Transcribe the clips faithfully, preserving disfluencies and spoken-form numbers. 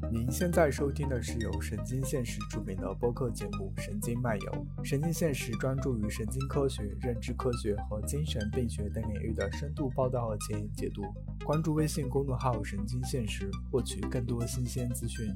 您现在收听的是由神经现实出品的播客节目《神经漫游》。神经现实专注于神经科学、认知科学和精神病学等领域的深度报道和前沿解读。关注微信公众号“神经现实”，获取更多新鲜资讯。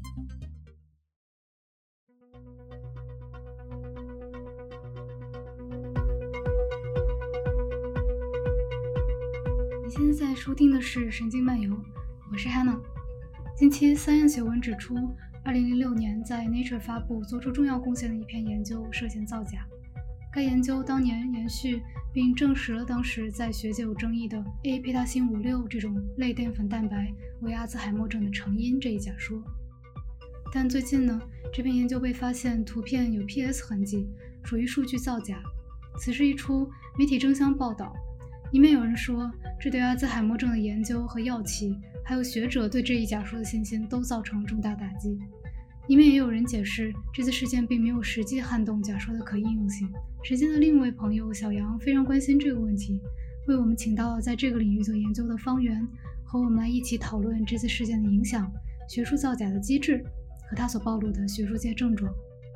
你现在收听的是《神经漫游》，我是 Hannah。近期 Science 有文指出，二零零六年在 Nature 发布做出重要贡献的一篇研究涉嫌造假。该研究当年延续并证实了当时在学界有争议的 A 贝塔星五六这种类淀粉蛋白为阿兹海默症的成因这一假说。但最近呢，这篇研究被发现图片有 P S 痕迹，属于数据造假。此事一出，媒体争相报道，一面有人说这对阿兹海默症的研究和药企还有学者对这一假说的信心都造成了重大打击，一面也有人解释这次事件并没有实际撼动假说的可应用性。时间的另一位朋友小杨非常关心这个问题，为我们请到了在这个领域做研究的方圆，和我们来一起讨论这次事件的影响、学术造假的机制和它所暴露的学术界症状。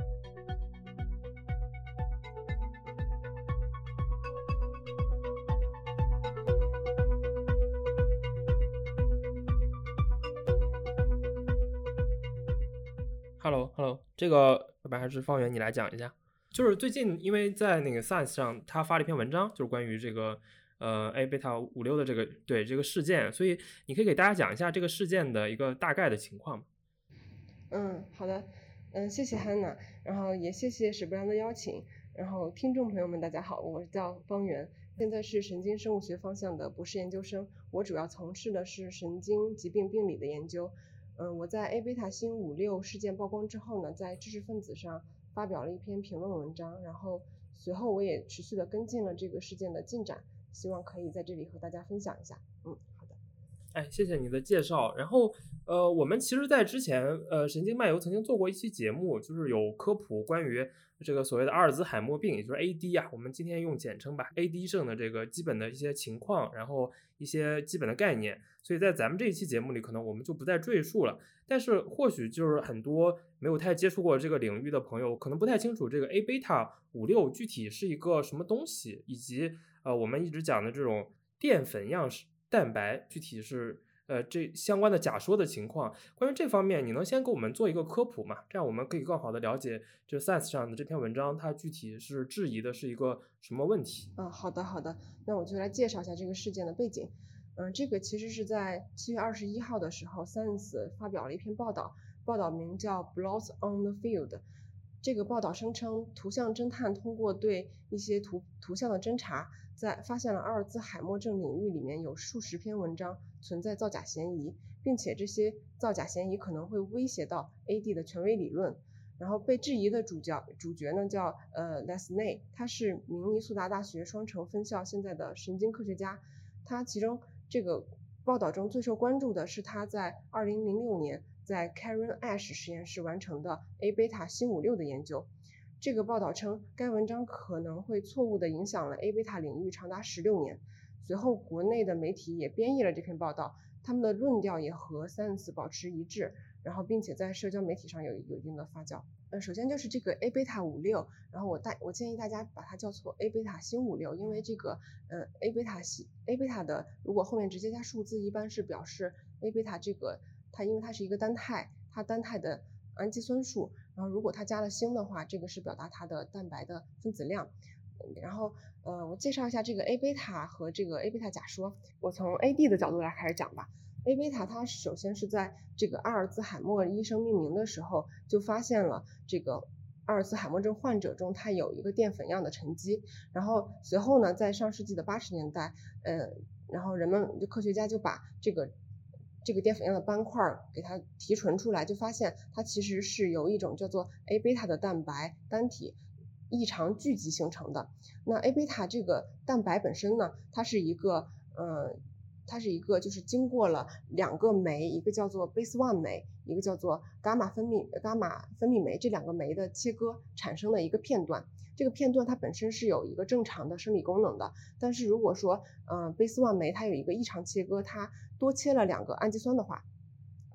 Hello Hello， 这个要不然还是方圆你来讲一下。就是最近因为在那个 Science 上他发了一篇文章，就是关于这个呃 A 贝塔五六的这个对这个事件，所以你可以给大家讲一下这个事件的一个大概的情况吗？ 嗯，好的，嗯，谢谢 Hannah， 然后也谢谢史布良的邀请，然后听众朋友们大家好，我叫方圆，现在是神经生物学方向的博士研究生，我主要从事的是神经疾病病理的研究。嗯，我在 A 贝塔星五六事件曝光之后呢，在知识分子上发表了一篇评论文章，然后随后我也持续的跟进了这个事件的进展，希望可以在这里和大家分享一下。嗯，好的。 哎，谢谢你的介绍。然后呃，我们其实在之前呃神经漫游曾经做过一期节目，就是有科普关于这个所谓的阿尔兹海默病，也就是 A D 啊，我们今天用简称吧 A D 症的这个基本的一些情况，然后一些基本的概念，所以在咱们这一期节目里可能我们就不再赘述了。但是或许就是很多没有太接触过这个领域的朋友可能不太清楚这个 A 贝塔五六具体是一个什么东西，以及呃我们一直讲的这种淀粉样式蛋白具体是呃这相关的假说的情况。关于这方面你能先给我们做一个科普吗？这样我们可以更好的了解这 Science 上的这篇文章它具体是质疑的是一个什么问题。 嗯，好的好的，那我就来介绍一下这个事件的背景。嗯，这个其实是在七月二十一号的时候 Science 发表了一篇报道，报道名叫 Blots on the Field。 这个报道声称图像侦探通过对一些图图像的侦查，在发现了阿尔兹海默症领域里面有数十篇文章存在造假嫌疑，并且这些造假嫌疑可能会威胁到 A D 的权威理论。然后被质疑的主角主角呢叫呃 Lesney， 他是明尼苏达大学双城分校现在的神经科学家。他其中这个报道中最受关注的是他在二零零六年在 Karen Ash 实验室完成的 A 贝塔星五六的研究。这个报道称该文章可能会错误地影响了 A 贝塔领域长达十六年。随后国内的媒体也编译了这篇报道，他们的论调也和 Science 保持一致，然后并且在社交媒体上有有一定的发酵。呃，首先就是这个 A 贝塔五六，然后我大我建议大家把它叫做 A 贝塔星五六，因为这个呃 A 贝塔系 A 贝塔的如果后面直接加数字，一般是表示 A 贝塔这个它因为它是一个单肽，它单肽的氨基酸数，然后如果它加了星的话，这个是表达它的蛋白的分子量。然后呃，我介绍一下这个 A 贝塔和这个 A 贝塔假说。我从 A D 的角度来开始讲吧。A 贝塔它首先是在这个阿尔兹海默医生命名的时候就发现了这个阿尔兹海默症患者中它有一个淀粉样的沉积，然后随后呢在上世纪的八十年代呃，然后人们就科学家就把这个这个淀粉样的斑块给它提纯出来，就发现它其实是由一种叫做 A 贝塔的蛋白单体异常聚集形成的。那 A 贝塔这个蛋白本身呢，它是一个呃它是一个就是经过了两个酶，一个叫做 base one 酶，一个叫做伽马分泌伽马分泌酶，这两个酶的切割产生的一个片段。这个片段它本身是有一个正常的生理功能的，但是如果说呃 base one 酶它有一个异常切割，它多切了两个氨基酸的话，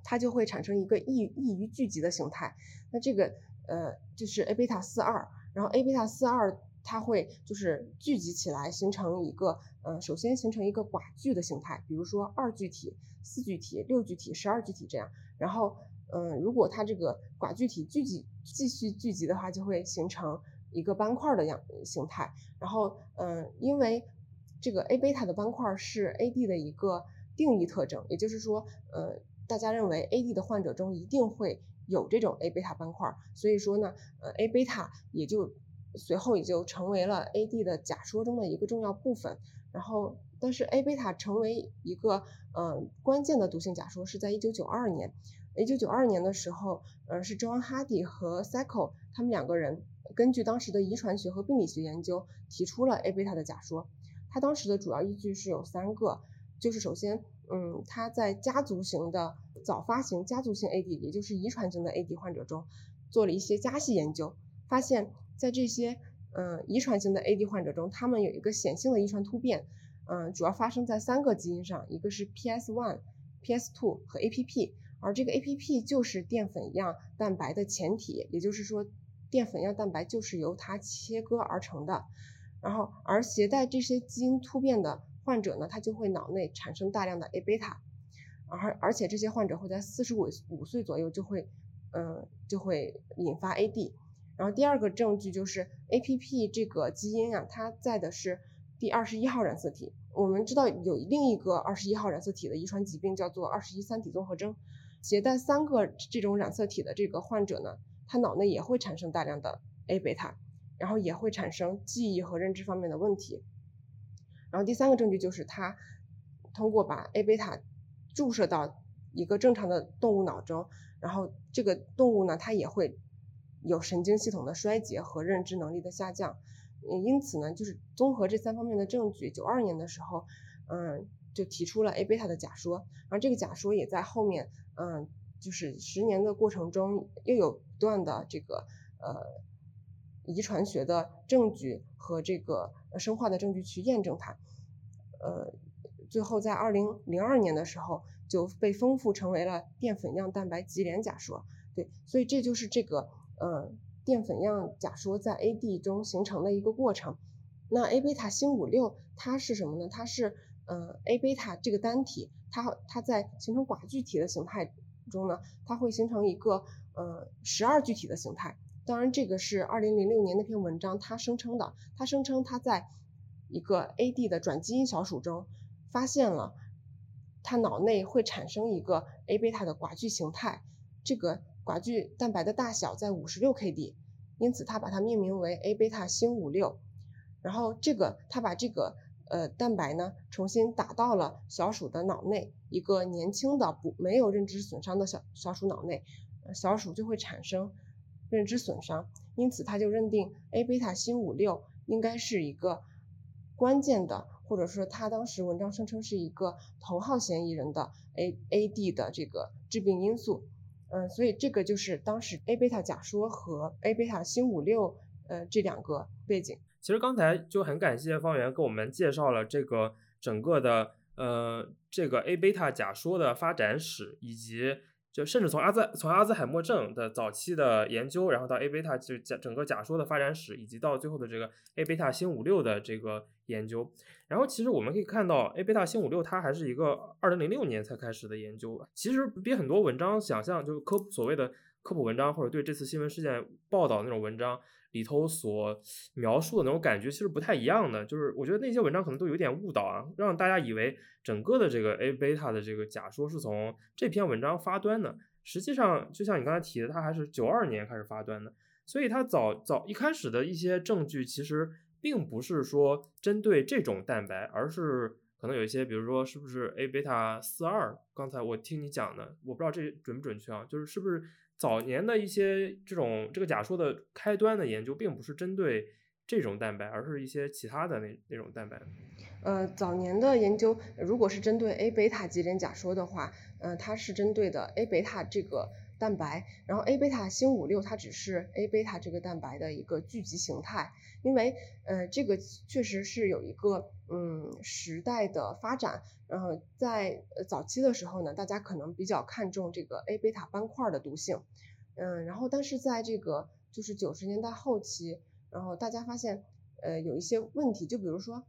它就会产生一个异异于聚集的形态。那这个呃就是 A 贝塔四二，然后 A 贝塔四二它会就是聚集起来形成一个呃首先形成一个寡聚的形态，比如说二聚体、四聚体、六聚体、十二聚体这样。然后嗯、呃，如果它这个寡聚体聚集继续聚集的话，就会形成一个斑块的样形态。然后嗯、呃，因为这个 A 贝塔的斑块是 A D 的一个定义特征，也就是说呃大家认为 A D 的患者中一定会有这种 A 贝塔斑块，所以说呢呃 A 贝塔也就随后也就成为了 A D 的假说中的一个重要部分。然后但是 A 贝塔成为一个呃关键的毒性假说是在一九九二年。一九九二年的时候呃是 John Hardy 和 Sacco 他们两个人根据当时的遗传学和病理学研究提出了 A 贝塔的假说。他当时的主要依据是有三个，就是首先嗯他在家族型的早发型家族性 A D 也就是遗传型的 A D 患者中做了一些家系研究，发现在这些嗯遗传型的 A D 患者中，他们有一个显性的遗传突变，嗯主要发生在三个基因上，一个是 P S 一、P S 二 和 A P P， 而这个 A P P 就是淀粉样蛋白的前体，也就是说淀粉样蛋白就是由它切割而成的。然后而携带这些基因突变的患者呢，他就会脑内产生大量的 A 贝塔，而而且这些患者会在四十五岁左右就会嗯就会引发 A D。 然后第二个证据就是 A P P 这个基因啊，它在的是第二十一号染色体。我们知道有另一个二十一号染色体的遗传疾病叫做二十一三体综合征，携带三个这种染色体的这个患者呢，他脑内也会产生大量的 A 贝塔，然后也会产生记忆和认知方面的问题。然后第三个证据就是他通过把 A 贝塔注射到一个正常的动物脑中，然后这个动物呢，它也会有神经系统的衰竭和认知能力的下降。因此呢，就是综合这三方面的证据，九二年的时候嗯就提出了 A 贝塔的假说。然后这个假说也在后面嗯就是十年的过程中又有不断的这个呃遗传学的证据和这个生化的证据去验证它，呃，最后在二零零二年的时候就被丰富成为了淀粉样蛋白级联假说。对，所以这就是这个呃淀粉样假说在 A D 中形成的一个过程。那 A 贝塔星五六它是什么呢？它是呃 A 贝塔这个单体，它它在形成寡聚体的形态中呢，它会形成一个呃十二聚体的形态。当然这个是二零零六年那篇文章他声称的，他声称他在一个 A D 的转基因小鼠中发现了他脑内会产生一个 A 贝塔的寡聚形态，这个寡聚蛋白的大小在 五十六 K D， 因此他把它命名为 A 贝塔星五六。然后这个他把这个呃蛋白呢重新打到了小鼠的脑内，一个年轻的不没有认知损伤的小小鼠脑内，小鼠就会产生认知损伤，因此他就认定 A 贝塔星五六应该是一个关键的，或者说他当时文章声称是一个头号嫌疑人的 A AD 的这个致病因素。嗯，所以这个就是当时 A 贝塔假说和 A 贝塔星五六呃这两个背景。 其实刚才就很感谢方圆给我们介绍了这个整个的呃这个 A 贝塔假说的发展史，以及就甚至从阿兹从阿兹海默症的早期的研究，然后到 A 贝塔就假整个假说的发展史，以及到最后的这个 A 贝塔星五六的这个研究。然后其实我们可以看到 A 贝塔星五六它还是一个二零零六年才开始的研究，其实比很多文章想象，就科普所谓的科普文章或者对这次新闻事件报道那种文章里头所描述的那种感觉其实不太一样的。就是我觉得那些文章可能都有点误导啊，让大家以为整个的这个 A 贝塔的这个假说是从这篇文章发端的，实际上就像你刚才提的，它还是九二年开始发端的，所以它早早一开始的一些证据其实并不是说针对这种蛋白，而是可能有一些比如说是不是 A 贝塔四二，刚才我听你讲的，我不知道这准不准确啊，就是是不是早年的一些这种这个假说的开端的研究并不是针对这种蛋白，而是一些其他的那那种蛋白。 呃，早年的研究如果是针对 A 贝塔级联假说的话，呃，它是针对的 A 贝塔这个蛋白，然后 A 贝塔星五六它只是 A 贝塔这个蛋白的一个聚集形态，因为呃这个确实是有一个嗯时代的发展，然后在早期的时候呢，大家可能比较看重这个 A 贝塔斑块的毒性，嗯，然后但是在这个就是九十年代后期，然后大家发现呃有一些问题，就比如说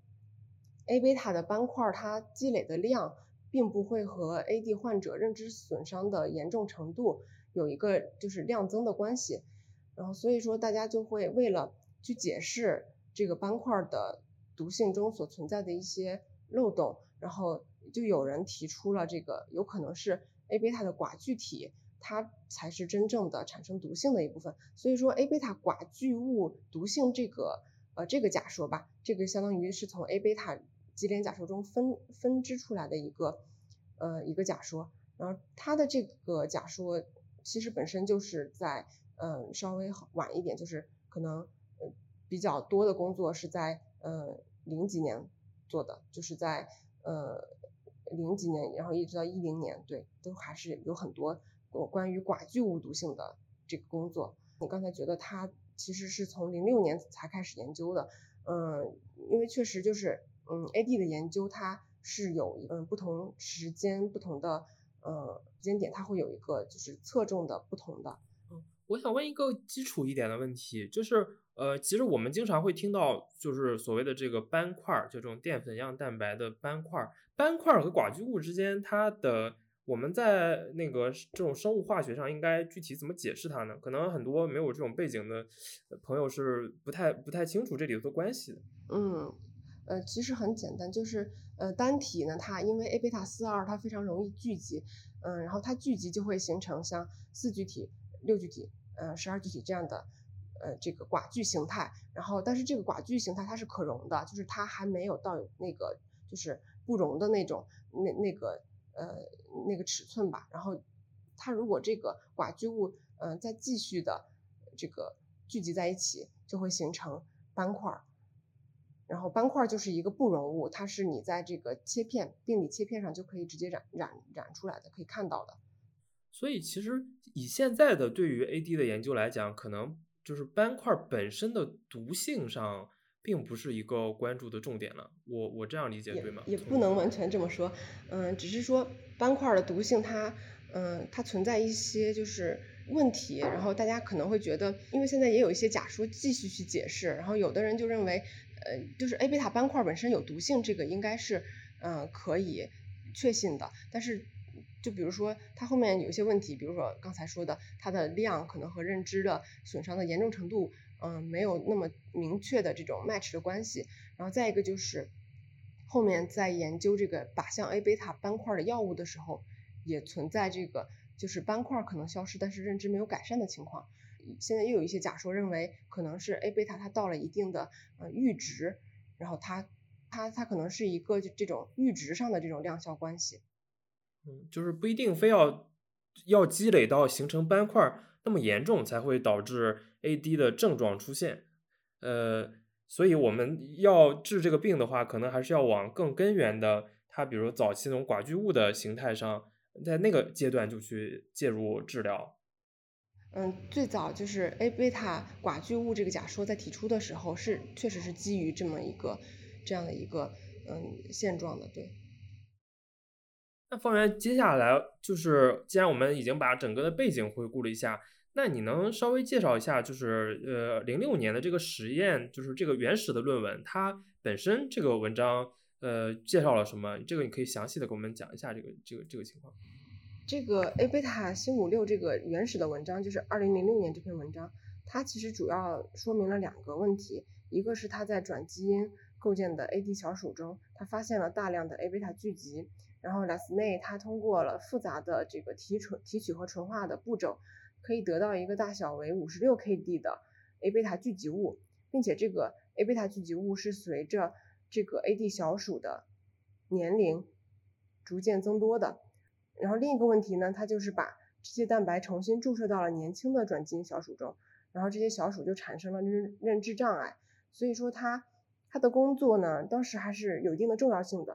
A 贝塔的斑块它积累的量并不会和 A D 患者认知损伤的严重程度有一个就是量增的关系，然后所以说大家就会为了去解释这个斑块的毒性中所存在的一些漏洞，然后就有人提出了这个有可能是 A 贝塔的寡聚体它才是真正的产生毒性的一部分，所以说 A 贝塔寡聚物毒性这个呃这个假说吧，这个相当于是从 A 贝塔基联假说中分分支出来的一个呃一个假说，然后它的这个假说其实本身就是在嗯、呃、稍微晚一点，就是可能呃比较多的工作是在呃零几年做的，就是在呃零几年，然后一直到一零年，对，都还是有很多关于寡聚物毒性的这个工作。你刚才觉得它其实是从零六年才开始研究的，嗯，因为确实就是嗯 A D 的研究它是有嗯不同时间不同的呃时间点，它会有一个就是侧重的不同的。 嗯，我想问一个基础一点的问题，就是呃，其实我们经常会听到就是所谓的这个斑块，就这种淀粉样蛋白的斑块，斑块和寡聚物之间它的。我们在那个这种生物化学上应该具体怎么解释它呢？可能很多没有这种背景的朋友是不太不太清楚这里头的关系的。 嗯，呃，其实很简单，就是呃单体呢，它因为 A 贝塔四二它非常容易聚集，嗯、呃，然后它聚集就会形成像四聚体、六聚体、呃十二聚体这样的呃这个寡聚形态，然后但是这个寡聚形态它是可溶的，就是它还没有到那个就是不溶的那种那那个呃那个尺寸吧，然后它如果这个寡聚物嗯、呃、再继续的这个聚集在一起，就会形成斑块。然后斑块就是一个不溶物，它是你在这个切片病理切片上就可以直接染染染出来的，可以看到的。 所以其实以现在的对于 A D 的研究来讲，可能就是斑块本身的毒性上并不是一个关注的重点了。我我这样理解对吗？ 也也不能完全这么说，嗯，只是说斑块的毒性它嗯它存在一些就是问题，然后大家可能会觉得，因为现在也有一些假说继续去解释，然后有的人就认为呃就是 A 贝塔斑块本身有毒性，这个应该是嗯、呃、可以确信的，但是就比如说它后面有一些问题，比如说刚才说的它的量可能和认知的损伤的严重程度嗯、呃、没有那么明确的这种 match 的关系，然后再一个就是后面在研究这个靶向 A 贝塔斑块的药物的时候，也存在这个就是斑块可能消失，但是认知没有改善的情况。现在又有一些假说认为可能是 A 贝塔它到了一定的呃阈值，然后它它它可能是一个这种阈值上的这种量效关系。 嗯，就是不一定非要要积累到形成斑块那么严重才会导致 A D 的症状出现。呃，所以我们要治这个病的话，可能还是要往更根源的，它比如早期那种寡聚物的形态上，在那个阶段就去介入治疗。 嗯，最早就是 A 贝塔寡聚物这个假说在提出的时候，是确实是基于这么一个这样的一个嗯现状的，对。 那方圆，接下来就是既然我们已经把整个的背景回顾了一下，那你能稍微介绍一下，就是呃零六年的这个实验，就是这个原始的论文，它本身这个文章呃介绍了什么？这个你可以详细的给我们讲一下这个这个这个情况。 这个 A 贝塔星五六这个原始的文章，就是二零零六年这篇文章，它其实主要说明了两个问题，一个是它在转基因构建的 A D 小鼠中，它发现了大量的 A 贝塔聚集，然后 Lasney 它通过了复杂的这个提纯提取和纯化的步骤，可以得到一个大小为五十六 K D 的 A 贝塔聚集物，并且这个 A 贝塔聚集物是随着这个 A D 小鼠的年龄逐渐增多的。然后另一个问题呢，它就是把这些蛋白重新注射到了年轻的转基因小鼠中，然后这些小鼠就产生了认认知障碍。所以说它它的工作呢，当时还是有一定的重要性的。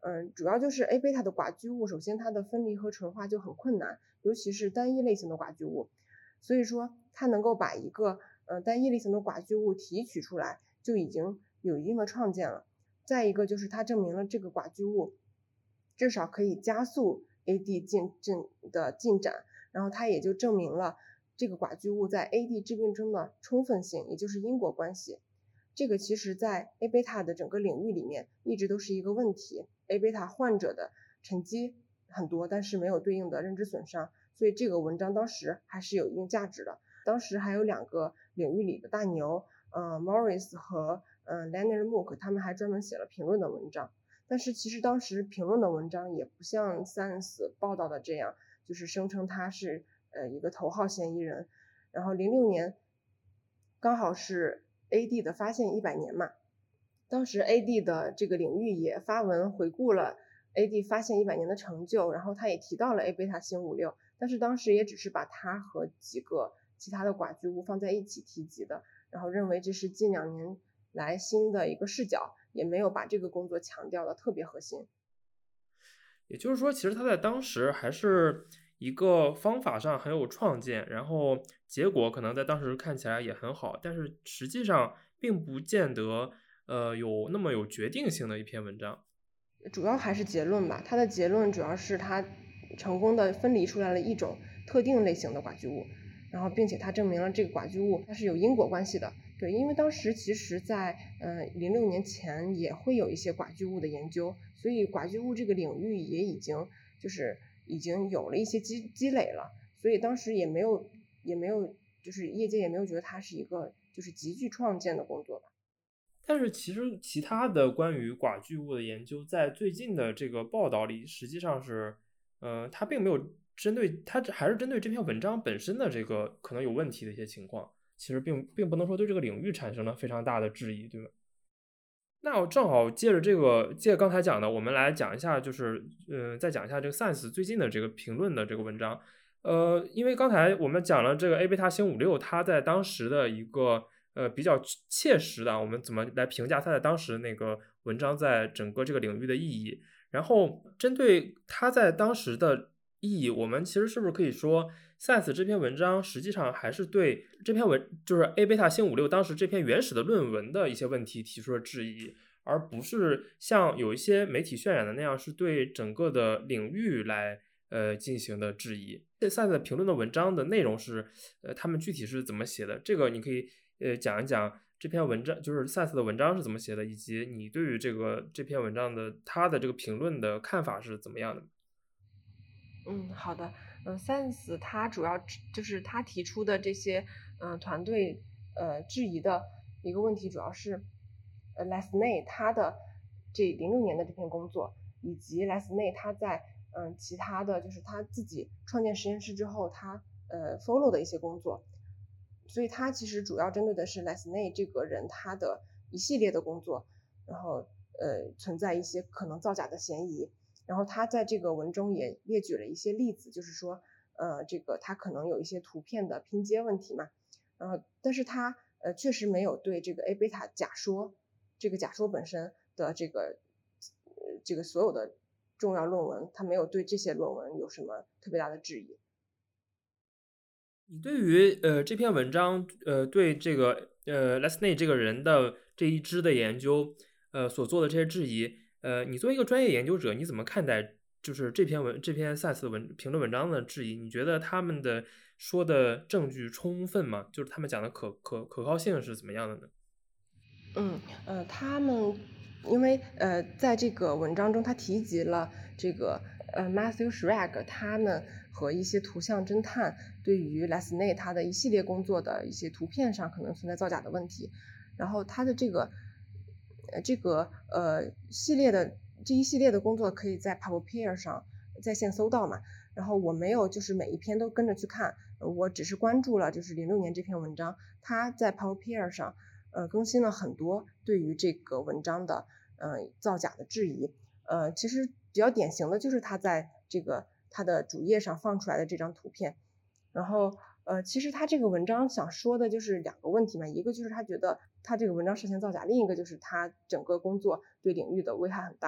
嗯，主要就是 A 贝塔的寡聚物，首先它的分离和纯化就很困难，尤其是单一类型的寡聚物，所以说它能够把一个呃单一类型的寡聚物提取出来，就已经有一定的创建了。再一个就是它证明了这个寡聚物至少可以加速 A D 进进的进展，然后它也就证明了这个寡聚物在 A D 致病中的充分性，也就是因果关系。这个其实在 A 贝塔的整个领域里面一直都是一个问题， A 贝塔患者的沉积很多，但是没有对应的认知损伤，所以这个文章当时还是有一定价值的。当时还有两个领域里的大牛，呃 Morris 和呃 Leonard Mook， 他们还专门写了评论的文章。但是其实当时评论的文章也不像 Science 报道的这样，就是声称他是呃一个头号嫌疑人。然后零六年刚好是 A D 的发现一百年嘛，当时 A D 的这个领域也发文回顾了 A D 发现一百年的成就，然后他也提到了 A 贝塔星五六，但是当时也只是把它和几个其他的寡聚物放在一起提及的，然后认为这是近两年来新的一个视角，也没有把这个工作强调的特别核心。 也就是说，其实他在当时还是一个方法上很有创建，然后结果可能在当时看起来也很好，但是实际上并不见得呃有那么有决定性的一篇文章。 主要还是结论吧，它的结论主要是它成功的分离出来了一种特定类型的寡聚物，然后并且它证明了这个寡聚物它是有因果关系的。对，因为当时其实在呃零六年前也会有一些寡聚物的研究，所以寡聚物这个领域也已经就是已经有了一些积积累了，所以当时也没有也没有就是业界也没有觉得它是一个就是极具创建的工作吧。 但是其实其他的关于寡聚物的研究在最近的这个报道里实际上是呃它并没有针对它还是针对这篇文章本身的这个可能有问题的一些情况，其实并并不能说对这个领域产生了非常大的质疑，对吗？那我正好借着这个借刚才讲的，我们来讲一下，就是呃，再讲一下这个 Science 最近的这个评论的这个文章。呃，因为刚才我们讲了这个 A 贝塔星五六，它在当时的一个呃比较切实的，我们怎么来评价它在当时那个文章在整个这个领域的意义？然后针对它在当时的意义，我们其实是不是可以说 Science 这篇文章实际上还是对这篇文就是 A 贝塔星五六当时这篇原始的论文的一些问题提出了质疑，而不是像有一些媒体渲染的那样是对整个的领域来呃进行的质疑。这 Science 评论的文章的内容是呃他们具体是怎么写的，这个你可以呃讲一讲这篇文章就是 Science 的文章是怎么写的，以及你对于这个这篇文章的他的这个评论的看法是怎么样的。 嗯，好的。嗯 ，Science 它主要就是他提出的这些嗯、呃、团队呃质疑的一个问题，主要是呃 Lesney 他的这零六年的这篇工作，以及 Lesney 他在嗯、呃、其他的就是他自己创建实验室之后他呃 follow 的一些工作，所以他其实主要针对的是 Lesney 这个人他的一系列的工作，然后呃存在一些可能造假的嫌疑。然后他在这个文中也列举了一些例子，就是说，呃，这个他可能有一些图片的拼接问题嘛，然后，但是他呃确实没有对这个 A 贝塔假说这个假说本身的这个呃这个所有的重要论文，他没有对这些论文有什么特别大的质疑。 你对于呃这篇文章呃对这个呃 Lesney 这个人的这一支的研究呃所做的这些质疑，呃，你作为一个专业研究者，你怎么看待就是这篇文这篇 Science 的文评论文章的质疑？你觉得他们的说的证据充分吗？就是他们讲的可可可靠性是怎么样的呢？ 嗯呃，他们因为呃在这个文章中，他提及了这个呃 Matthew Schrag 他们和一些图像侦探对于 Lesney 他的一系列工作的一些图片上可能存在造假的问题，然后他的这个呃这个呃系列的这一系列的工作可以在 PubPeer 上在线搜到嘛，然后我没有就是每一篇都跟着去看，我只是关注了就是零六年这篇文章，他在 PubPeer 上呃更新了很多对于这个文章的呃造假的质疑，呃其实比较典型的就是他在这个他的主页上放出来的这张图片，然后呃其实他这个文章想说的就是两个问题嘛，一个就是他觉得他这个文章涉嫌造假，另一个就是他整个工作对领域的危害很大。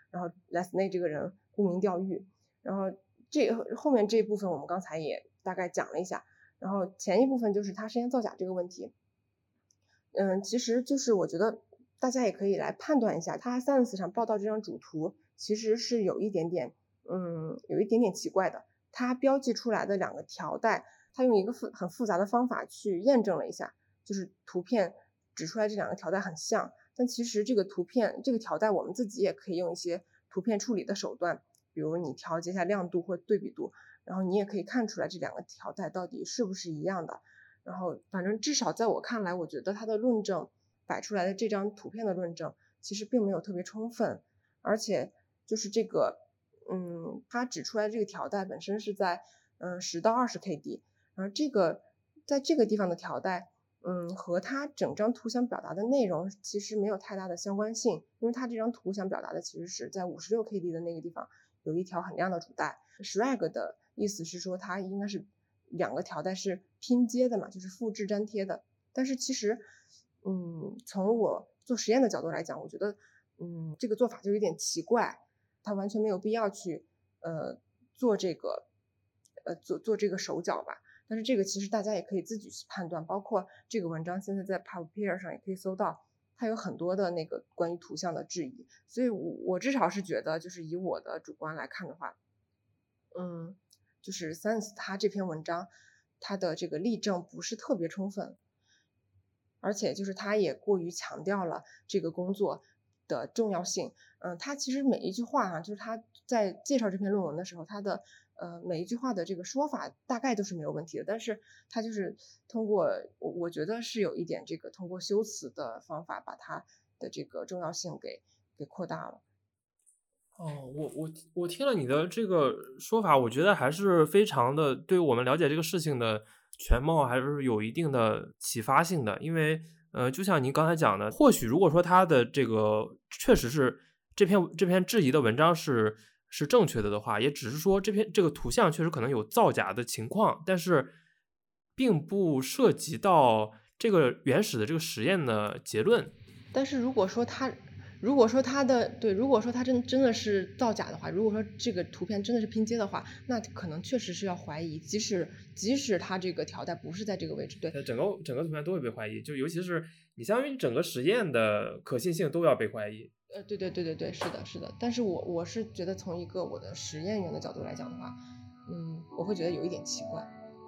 然后 Lesney 这个人沽名钓誉，然后这后面这一部分我们刚才也大概讲了一下，然后前一部分就是他实验造假这个问题。嗯，其实就是我觉得大家也可以来判断一下，他 Science 上报道这张主图其实是有一点点嗯有一点点奇怪的，他标记出来的两个条带，他用一个复很复杂的方法去验证了一下，就是图片指出来这两个条带很像，但其实这个图片这个条带我们自己也可以用一些图片处理的手段，比如你调节一下亮度或对比度，然后你也可以看出来这两个条带到底是不是一样的。然后反正至少在我看来，我觉得他的论证摆出来的这张图片的论证其实并没有特别充分，而且就是这个嗯，他指出来这个条带本身是在嗯十到二十 K D， 然后这个在这个地方的条带嗯和他整张图想表达的内容其实没有太大的相关性，因为他这张图想表达的其实是在五十六 K D 的那个地方有一条很亮的主带。 Schrag 的意思是说它应该是两个条带是拼接的嘛，就是复制粘贴的，但是其实嗯从我做实验的角度来讲，我觉得嗯这个做法就有点奇怪，它完全没有必要去呃做这个呃做做这个手脚吧。但是这个其实大家也可以自己去判断，包括这个文章现在在 PubPeer 上也可以搜到，它有很多的那个关于图像的质疑，所以我我至少是觉得，就是以我的主观来看的话，嗯，就是 Science 它这篇文章它的这个例证不是特别充分，而且就是它也过于强调了这个工作的重要性。嗯，它其实每一句话啊，就是它在介绍这篇论文的时候，它的呃每一句话的这个说法大概都是没有问题的，但是它就是通过我我觉得是有一点这个通过修辞的方法把它的这个重要性给给扩大了。 哦，我我我听了你的这个说法，我觉得还是非常的对我们了解这个事情的全貌还是有一定的启发性的。因为呃，就像您刚才讲的，或许如果说他的这个确实是这篇这篇质疑的文章是是正确的的话，也只是说这篇这个图像确实可能有造假的情况，但是并不涉及到这个原始的这个实验的结论。 但是如果说他如果说它的对，如果说它真真的是造假的话，如果说这个图片真的是拼接的话，那可能确实是要怀疑，即使即使它这个条带不是在这个位置，对， 整个整个图片都会被怀疑，就尤其是你相当于整个实验的可信性都要被怀疑。 呃，对对对对对，是的，是的。但是我我是觉得从一个我的实验员的角度来讲的话，嗯，我会觉得有一点奇怪。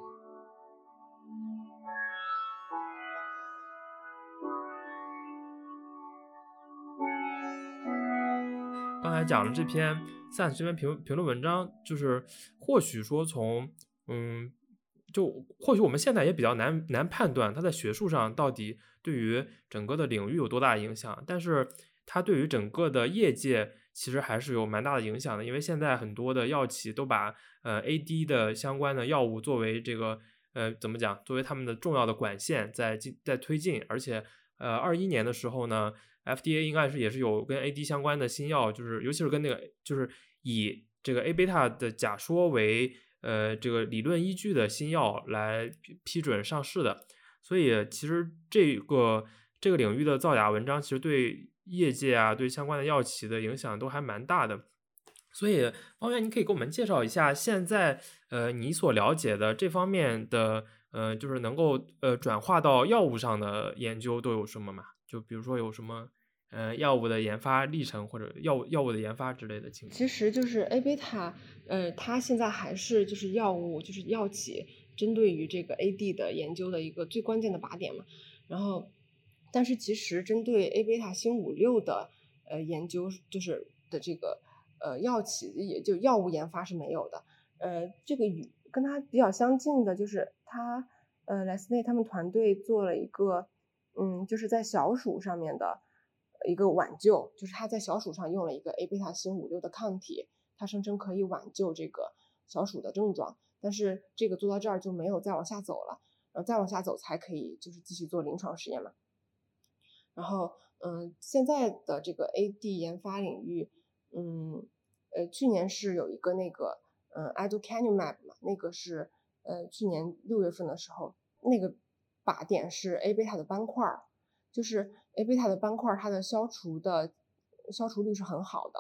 刚才讲的这篇 Science 这篇评评论文章，就是或许说从嗯，就或许我们现在也比较难难判断它在学术上到底对于整个的领域有多大影响，但是它对于整个的业界其实还是有蛮大的影响的，因为现在很多的药企都把呃 A D 的相关的药物作为这个呃怎么讲，作为他们的重要的管线在在推进，而且呃二一年的时候呢。F D A 应该是也是有跟 A D 相关的新药，就是尤其是跟那个就是以这个 A 贝塔的假说为呃这个理论依据的新药来批准上市的，所以其实这个这个领域的造假文章其实对业界啊对相关的药企的影响都还蛮大的。所以方圆，你可以给我们介绍一下现在呃你所了解的这方面的呃就是能够呃转化到药物上的研究都有什么吗？就比如说有什么呃，药物的研发历程或者药物药物的研发之类的情况。 其实就是 A 贝塔，呃，它现在还是就是药物就是药企针对于这个 A D 的研究的一个最关键的靶点嘛。然后，但是其实针对 A 贝塔星五六的呃研究，就是的这个呃药企也就药物研发是没有的。呃，这个与跟它比较相近的就是它呃 Lesney 他们团队做了一个嗯，就是在小鼠上面的。一个挽救，就是他在小鼠上用了一个 A 贝塔星五六的抗体，他声称可以挽救这个小鼠的症状，但是这个做到这儿就没有再往下走了，然后再往下走才可以就是继续做临床实验嘛。然后嗯，现在的这个 A D 研发领域，嗯呃去年是有一个那个嗯 aducanumab 嘛，那个是呃去年六月份的时候，那个靶点是 A 贝塔的斑块，就是 A 贝塔的斑块它的消除的消除率是很好的，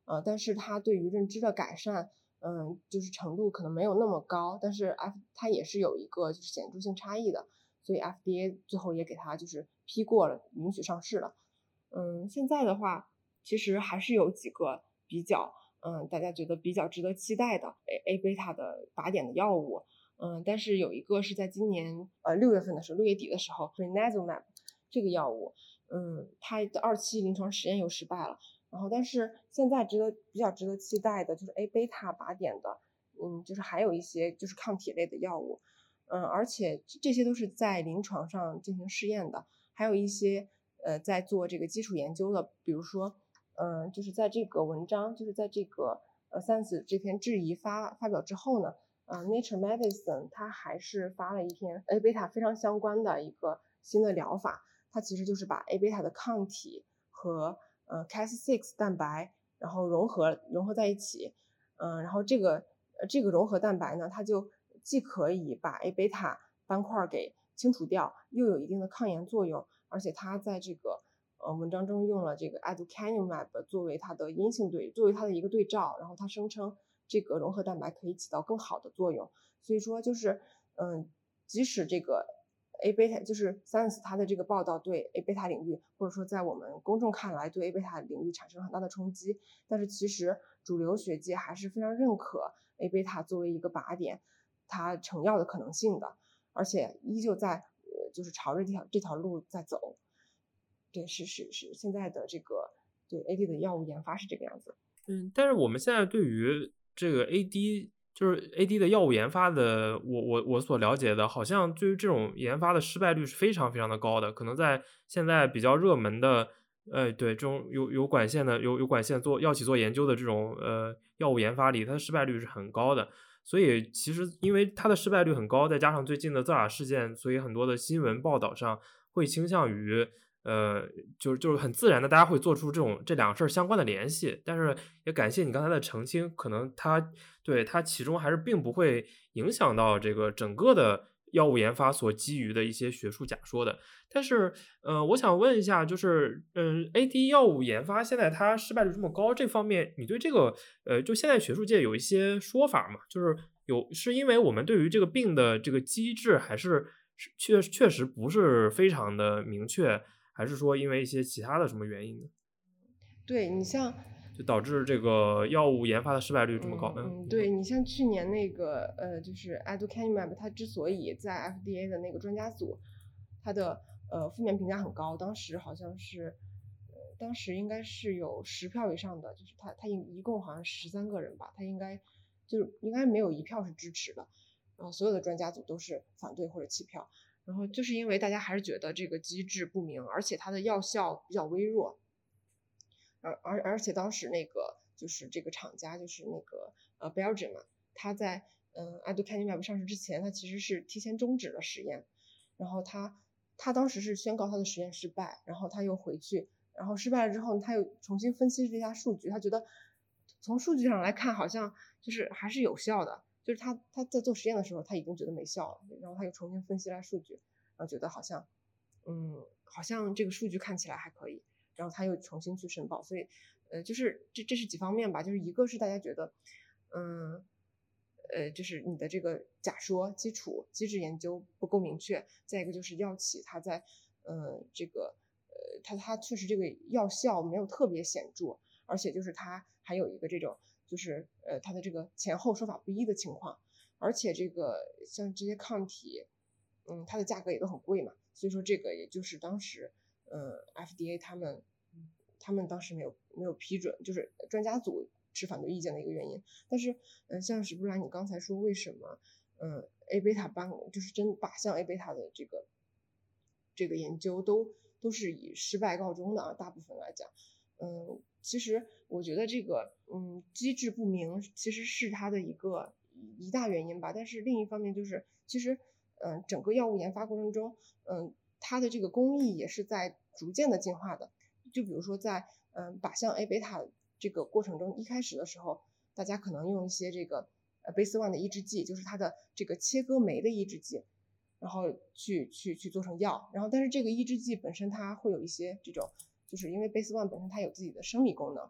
呃，但是它对于认知的改善，嗯，就是程度可能没有那么高，但是 F 它也是有一个就是显著性差异的，所以 F D A 最后也给它就是批过了，允许上市了。嗯，现在的话，其实还是有几个比较，嗯，大家觉得比较值得期待的 A A 贝塔的靶点的药物，嗯，但是有一个是在今年呃六月份的时候，六月底的时候 ，Prenezumab 这个药物，嗯，它的二期临床实验又失败了。然后，但是现在值得比较值得期待的就是 A 贝塔靶点的，嗯，就是还有一些就是抗体类的药物，嗯，而且这些都是在临床上进行试验的，还有一些呃在做这个基础研究的，比如说，嗯、呃，就是在这个文章，就是在这个呃 Science 这篇质疑发发表之后呢，呃 Nature Medicine 它还是发了一篇 A 贝塔非常相关的一个新的疗法，它其实就是把 A 贝塔的抗体和呃 Cas 六 蛋白，然后融合融合在一起，嗯、呃，然后这个呃这个融合蛋白呢，它就既可以把 A 贝塔斑块给清除掉，又有一定的抗炎作用，而且它在这个呃文章中用了这个 Aducanumab 作为它的阴性对作为它的一个对照，然后它声称这个融合蛋白可以起到更好的作用，所以说就是嗯，即使这个A 贝塔就是 Science 它的这个报道对 A 贝塔领域，或者说在我们公众看来对 A 贝塔领域产生了很大的冲击，但是其实主流学界还是非常认可 A 贝塔作为一个靶点，它成药的可能性的，而且依旧在呃就是朝着这条这条路在走。对，是是是，现在的这个对 A D 的药物研发是这个样子。 嗯，但是我们现在对于这个 A D。就是 A D 的药物研发的，我我我所了解的，好像对于这种研发的失败率是非常非常的高的，可能在现在比较热门的，呃，对这种有有管线的有有管线做药企做研究的这种呃药物研发里，它的失败率是很高的。所以其实因为它的失败率很高，再加上最近的造假事件，所以很多的新闻报道上会倾向于。呃，就是就是很自然的，大家会做出这种这两个事儿相关的联系，但是也感谢你刚才的澄清，可能它对它其中还是并不会影响到这个整个的药物研发所基于的一些学术假说的。但是，呃，我想问一下，就是嗯 ，A D 药物研发现在它失败率这么高，这方面你对这个呃，就现在学术界有一些说法嘛？就是有是因为我们对于这个病的这个机制还是确确实不是非常的明确。还是说因为一些其他的什么原因呢？ 对，你像就导致这个药物研发的失败率这么高。 嗯，嗯对，你像去年那个呃，就是 Aducanumab 它之所以在 F D A 的那个专家组，它的呃负面评价很高，当时好像是呃当时应该是有十票以上的，就是它它一共好像十三个人吧，它应该就是应该没有一票是支持的，然后所有的专家组都是反对或者弃票。然后就是因为大家还是觉得这个机制不明，而且它的药效比较微弱，而而而且当时那个就是这个厂家就是那个呃 Belgium 嘛，他在嗯 Aducanumab 上市之前，他其实是提前终止了实验，然后他他当时是宣告他的实验失败，然后他又回去，然后失败了之后他又重新分析这下数据，他觉得从数据上来看好像就是还是有效的。就是他他在做实验的时候他已经觉得没效了，然后他又重新分析了数据，然后觉得好像嗯好像这个数据看起来还可以，然后他又重新去申报，所以呃就是这这是几方面吧，就是一个是大家觉得嗯呃就是你的这个假说基础机制研究不够明确，再一个就是药企它在呃这个呃它它确实这个药效没有特别显著，而且就是它还有一个这种就是呃它的这个前后说法不一的情况，而且这个像这些抗体，嗯，它的价格也都很贵嘛，所以说这个也就是当时，嗯 ，F D A 他们他们当时没有没有批准，就是专家组持反对意见的一个原因。但是，嗯，像史布兰你刚才说为什么，嗯 ，A 贝塔斑就是真靶向 A 贝塔的这个这个研究都都是以失败告终的啊，大部分来讲。嗯，其实我觉得这个嗯机制不明其实是它的一个一大原因吧，但是另一方面就是其实嗯整个药物研发过程中，嗯它的这个工艺也是在逐渐的进化的。就比如说在嗯靶向 A 贝塔这个过程中，一开始的时候大家可能用一些这个呃 base one 的抑制剂，就是它的这个切割酶的抑制剂，然后去去去做成药，然后但是这个抑制剂本身它会有一些这种。就是因为 base one 本身它有自己的生理功能，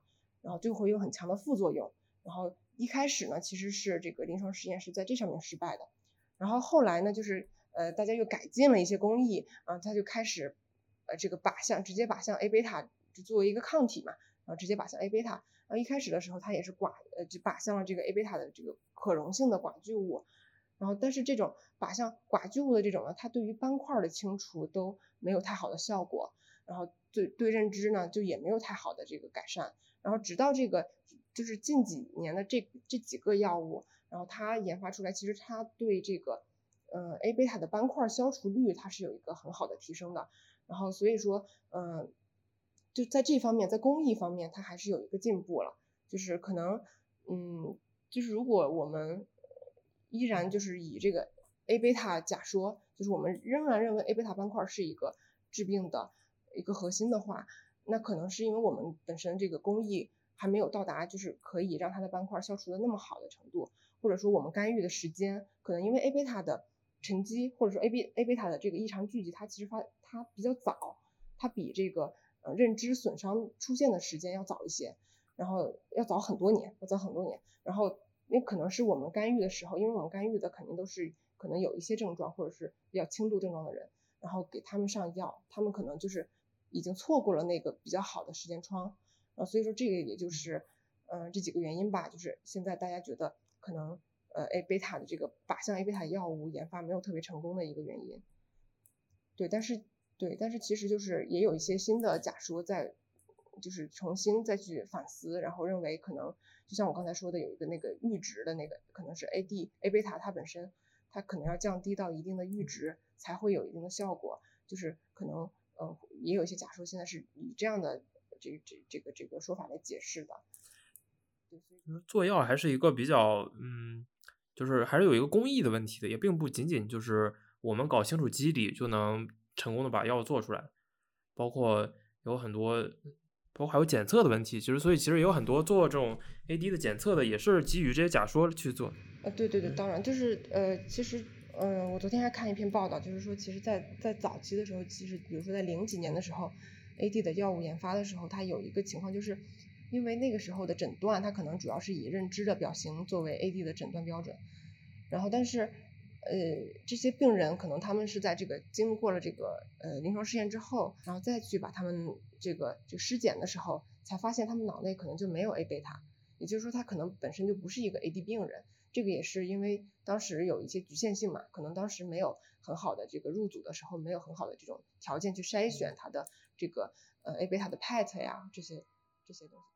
然后就会有很强的副作用。然后一开始呢，其实是这个临床实验是在这上面失败的，然后后来呢，就是呃大家又改进了一些工艺，啊、呃，他就开始呃这个靶向直接靶向 A 贝塔，就作为一个抗体嘛，然后直接靶向 A 贝塔。然后一开始的时候，它也是寡呃就靶向了这个 A 贝塔的这个可溶性的寡聚物，然后但是这种靶向寡聚物的这种呢，它对于斑块的清除都没有太好的效果，然后对对认知呢就也没有太好的这个改善。然后直到这个就是近几年的这这几个药物，然后它研发出来，其实它对这个呃 A 贝塔的斑块消除率它是有一个很好的提升的。然后所以说呃就在这方面，在工艺方面它还是有一个进步了，就是可能嗯就是如果我们依然就是以这个 A 贝塔假说，就是我们仍然认为 A 贝塔斑块是一个治病的一个核心的话，那可能是因为我们本身这个工艺还没有到达就是可以让它的斑块消除的那么好的程度，或者说我们干预的时间可能因为 A 贝塔的沉积或者说 A 贝 A 贝塔的这个异常聚集它其实发它比较早，它比这个呃认知损伤出现的时间要早一些，然后要早很多年要早很多年然后那可能是我们干预的时候，因为我们干预的肯定都是可能有一些症状或者是比较轻度症状的人，然后给他们上药，他们可能就是已经错过了那个比较好的时间窗，呃，所以说这个也就是嗯、呃、这几个原因吧，就是现在大家觉得可能呃 A 贝塔的这个靶向 A 贝塔药物研发没有特别成功的一个原因。对，但是对，但是其实就是也有一些新的假说在，就是重新再去反思，然后认为可能就像我刚才说的，有一个那个阈值的那个，可能是 A D A 贝塔它本身它可能要降低到一定的阈值才会有一定的效果，就是可能呃也有一些假说现在是以这样的这这这个这个说法来解释的。 做药还是一个比较嗯，就是还是有一个工艺的问题的，也并不仅仅就是我们搞清楚机理就能成功的把药做出来，包括有很多包括还有检测的问题，其实所以其实有很多做这种 A D 的检测的也是基于这些假说去做。 呃，对对对，当然就是呃，其实呃，我昨天还看一篇报道，就是说其实在在早期的时候，其实比如说在零几年的时候 ，A D 的药物研发的时候，它有一个情况就是。因为那个时候的诊断，它可能主要是以认知的表型作为 A D 的诊断标准，然后但是呃这些病人可能他们是在这个经过了这个呃临床试验之后，然后再去把他们这个这个尸检的时候，才发现他们脑内可能就没有 A 贝塔，也就是说他可能本身就不是一个 A D 病人。这个也是因为当时有一些局限性嘛，可能当时没有很好的这个入组的时候没有很好的这种条件去筛选他的这个呃 A 贝塔的 P E T 呀这些这些东西。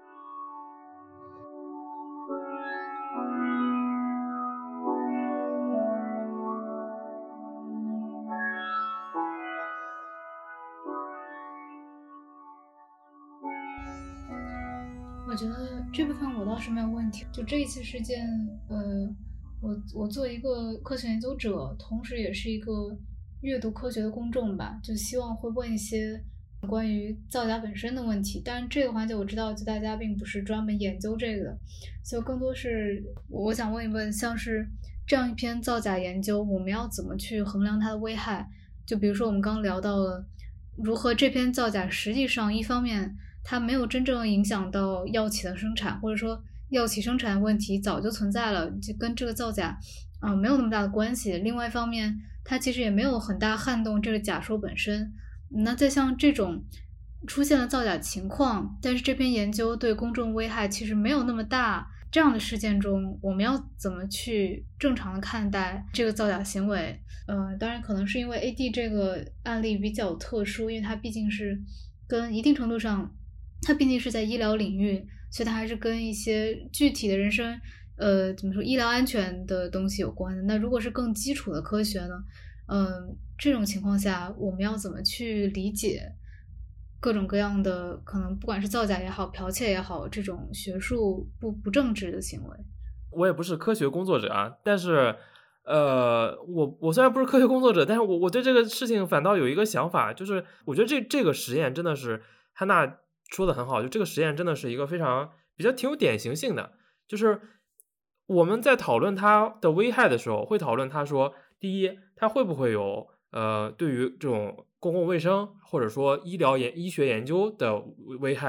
我觉得这部分我倒是没有问题。就这一次事件，呃，我我作为一个科学研究者，同时也是一个阅读科学的公众吧，就希望会问一些关于造假本身的问题。但是这个环节我知道，就大家并不是专门研究这个的，所以更多是我想问一问，像是这样一篇造假研究，我们要怎么去衡量它的危害？就比如说我们刚聊到了如何这篇造假实际上一方面它没有真正影响到药企的生产，或者说药企生产问题早就存在了，就跟这个造假啊、呃、没有那么大的关系。另外一方面，它其实也没有很大撼动这个假说本身。那在像这种出现了造假情况，但是这篇研究对公众危害其实没有那么大，这样的事件中，我们要怎么去正常的看待这个造假行为？呃，当然可能是因为 A D 这个案例比较特殊，因为它毕竟是跟一定程度上，它毕竟是在医疗领域，所以它还是跟一些具体的人身，呃，怎么说医疗安全的东西有关的。那如果是更基础的科学呢？嗯、呃，这种情况下，我们要怎么去理解各种各样的可能，不管是造假也好，剽窃也好，这种学术不不正直的行为？ 我也不是科学工作者啊，但是，呃，我我虽然不是科学工作者，但是我我对这个事情反倒有一个想法，就是我觉得这这个实验真的是汉娜说的很好，就这个实验真的是一个非常比较挺有典型性的，就是我们在讨论它的危害的时候，会讨论它说，第一，它会不会有呃对于这种公共卫生或者说医疗研医学研究的危害，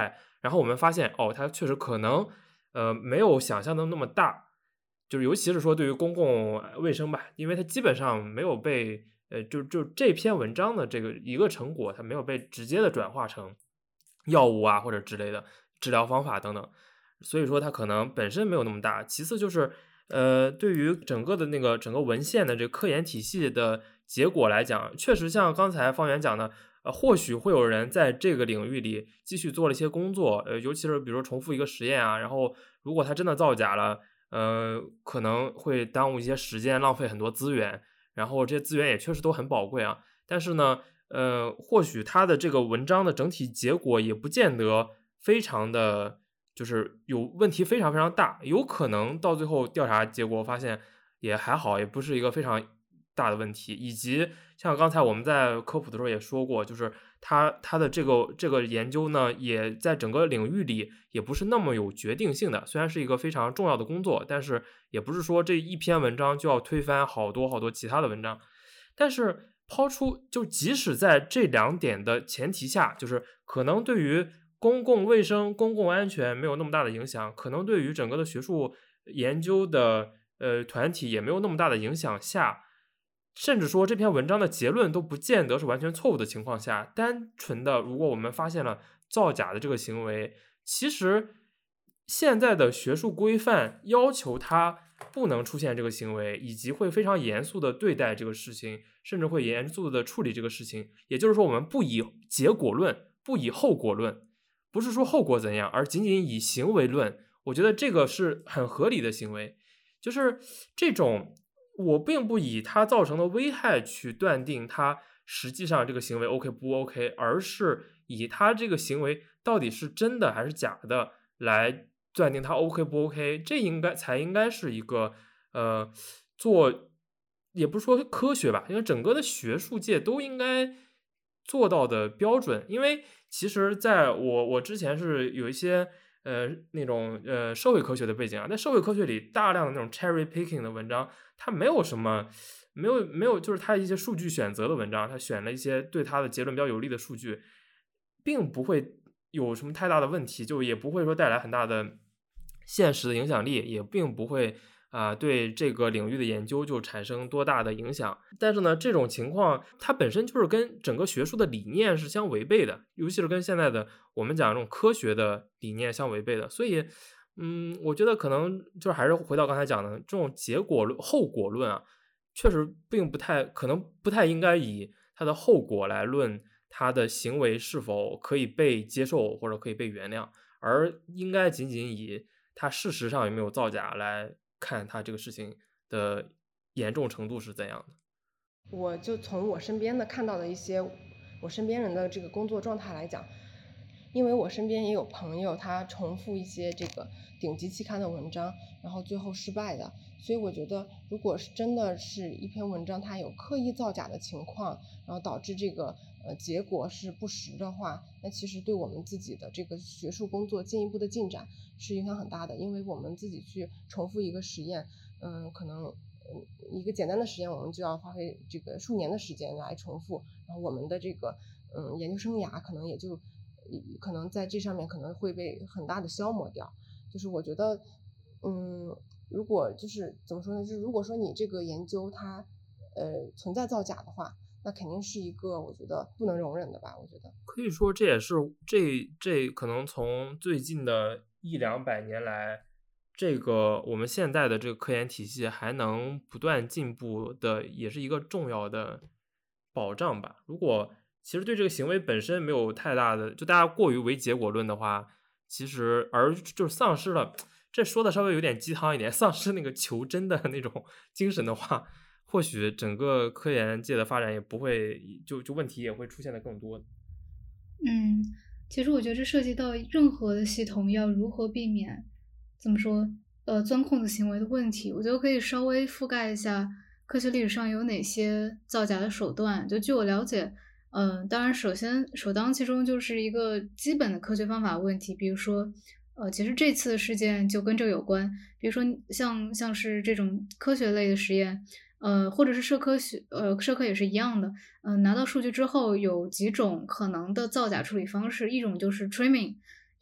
然后我们发现哦，它确实可能呃没有想象的那么大，就是尤其是说对于公共卫生吧，因为它基本上没有被呃就就这篇文章的这个一个成果，它没有被直接的转化成药物啊或者之类的治疗方法等等，所以说它可能本身没有那么大。其次就是呃对于整个的那个整个文献的这个科研体系的结果来讲，确实像刚才方圆讲的，呃，或许会有人在这个领域里继续做了一些工作，呃，尤其是比如说重复一个实验啊，然后如果他真的造假了，呃，可能会耽误一些时间，浪费很多资源，然后这些资源也确实都很宝贵啊。但是呢，呃，或许他的这个文章的整体结果也不见得非常的，就是有问题非常非常大，有可能到最后调查结果发现也还好，也不是一个非常大的问题。以及像刚才我们在科普的时候也说过，就是他他的这个这个研究呢，也在整个领域里也不是那么有决定性的，虽然是一个非常重要的工作，但是也不是说这一篇文章就要推翻好多好多其他的文章。但是抛出就即使在这两点的前提下，就是可能对于公共卫生公共安全没有那么大的影响，可能对于整个的学术研究的呃团体也没有那么大的影响下，甚至说这篇文章的结论都不见得是完全错误的情况下，单纯的如果我们发现了造假的这个行为，其实现在的学术规范要求它不能出现这个行为，以及会非常严肃的对待这个事情，甚至会严肃的处理这个事情。也就是说，我们不以结果论，不以后果论，不是说后果怎样，而仅仅以行为论。我觉得这个是很合理的行为，就是这种我并不以它造成的危害去断定它实际上这个行为 OK 不 OK， 而是以它这个行为到底是真的还是假的来断定它 OK 不 OK， 这应该才应该是一个呃做也不是说科学吧，因为整个的学术界都应该做到的标准。因为其实在我我之前是有一些呃那种呃社会科学的背景啊，在社会科学里大量的那种 cherry picking 的文章，它没有什么没有没有就是它一些数据选择的文章，它选了一些对它的结论比较有利的数据，并不会有什么太大的问题，就也不会说带来很大的现实的影响力，也并不会啊、呃、对这个领域的研究就产生多大的影响。但是呢，这种情况它本身就是跟整个学术的理念是相违背的，尤其是跟现在的我们讲这种科学的理念相违背的。所以嗯，我觉得可能就是还是回到刚才讲的这种结果论后果论啊，确实并不太可能不太应该以它的后果来论它的行为是否可以被接受或者可以被原谅，而应该仅仅以它事实上有没有造假来看它这个事情的严重程度是怎样的。 我就从我身边的看到的一些我身边人的这个工作状态来讲，因为我身边也有朋友他重复一些这个顶级期刊的文章，然后最后失败的，所以我觉得如果是真的是一篇文章它有刻意造假的情况，然后导致这个呃结果是不实的话，那其实对我们自己的这个学术工作进一步的进展是影响很大的。因为我们自己去重复一个实验，嗯，可能一个简单的实验我们就要花费这个数年的时间来重复，然后我们的这个嗯研究生涯可能也就可能在这上面可能会被很大的消磨掉。就是我觉得嗯如果就是怎么说呢，就是如果说你这个研究它呃存在造假的话，那肯定是一个我觉得不能容忍的吧。我觉得可以说这也是这这可能从最近的一两百年来，这个我们现在的这个科研体系还能不断进步的，也是一个重要的保障吧。如果其实对这个行为本身没有太大的，就大家过于唯结果论的话，其实而就是丧失了，这说的稍微有点鸡汤一点，丧失那个求真的那种精神的话，或许整个科研界的发展也不会就就问题也会出现的更多。 嗯，其实我觉得这涉及到任何的系统要如何避免怎么说呃钻空子行为的问题，我觉得可以稍微覆盖一下科学历史上有哪些造假的手段。就据我了解，嗯、呃，当然首先首当其冲就是一个基本的科学方法问题，比如说呃，其实这次的事件就跟这有关，比如说像像是这种科学类的实验，呃，或者是社科学，呃，社科也是一样的，嗯、呃，拿到数据之后有几种可能的造假处理方式，一种就是 trimming，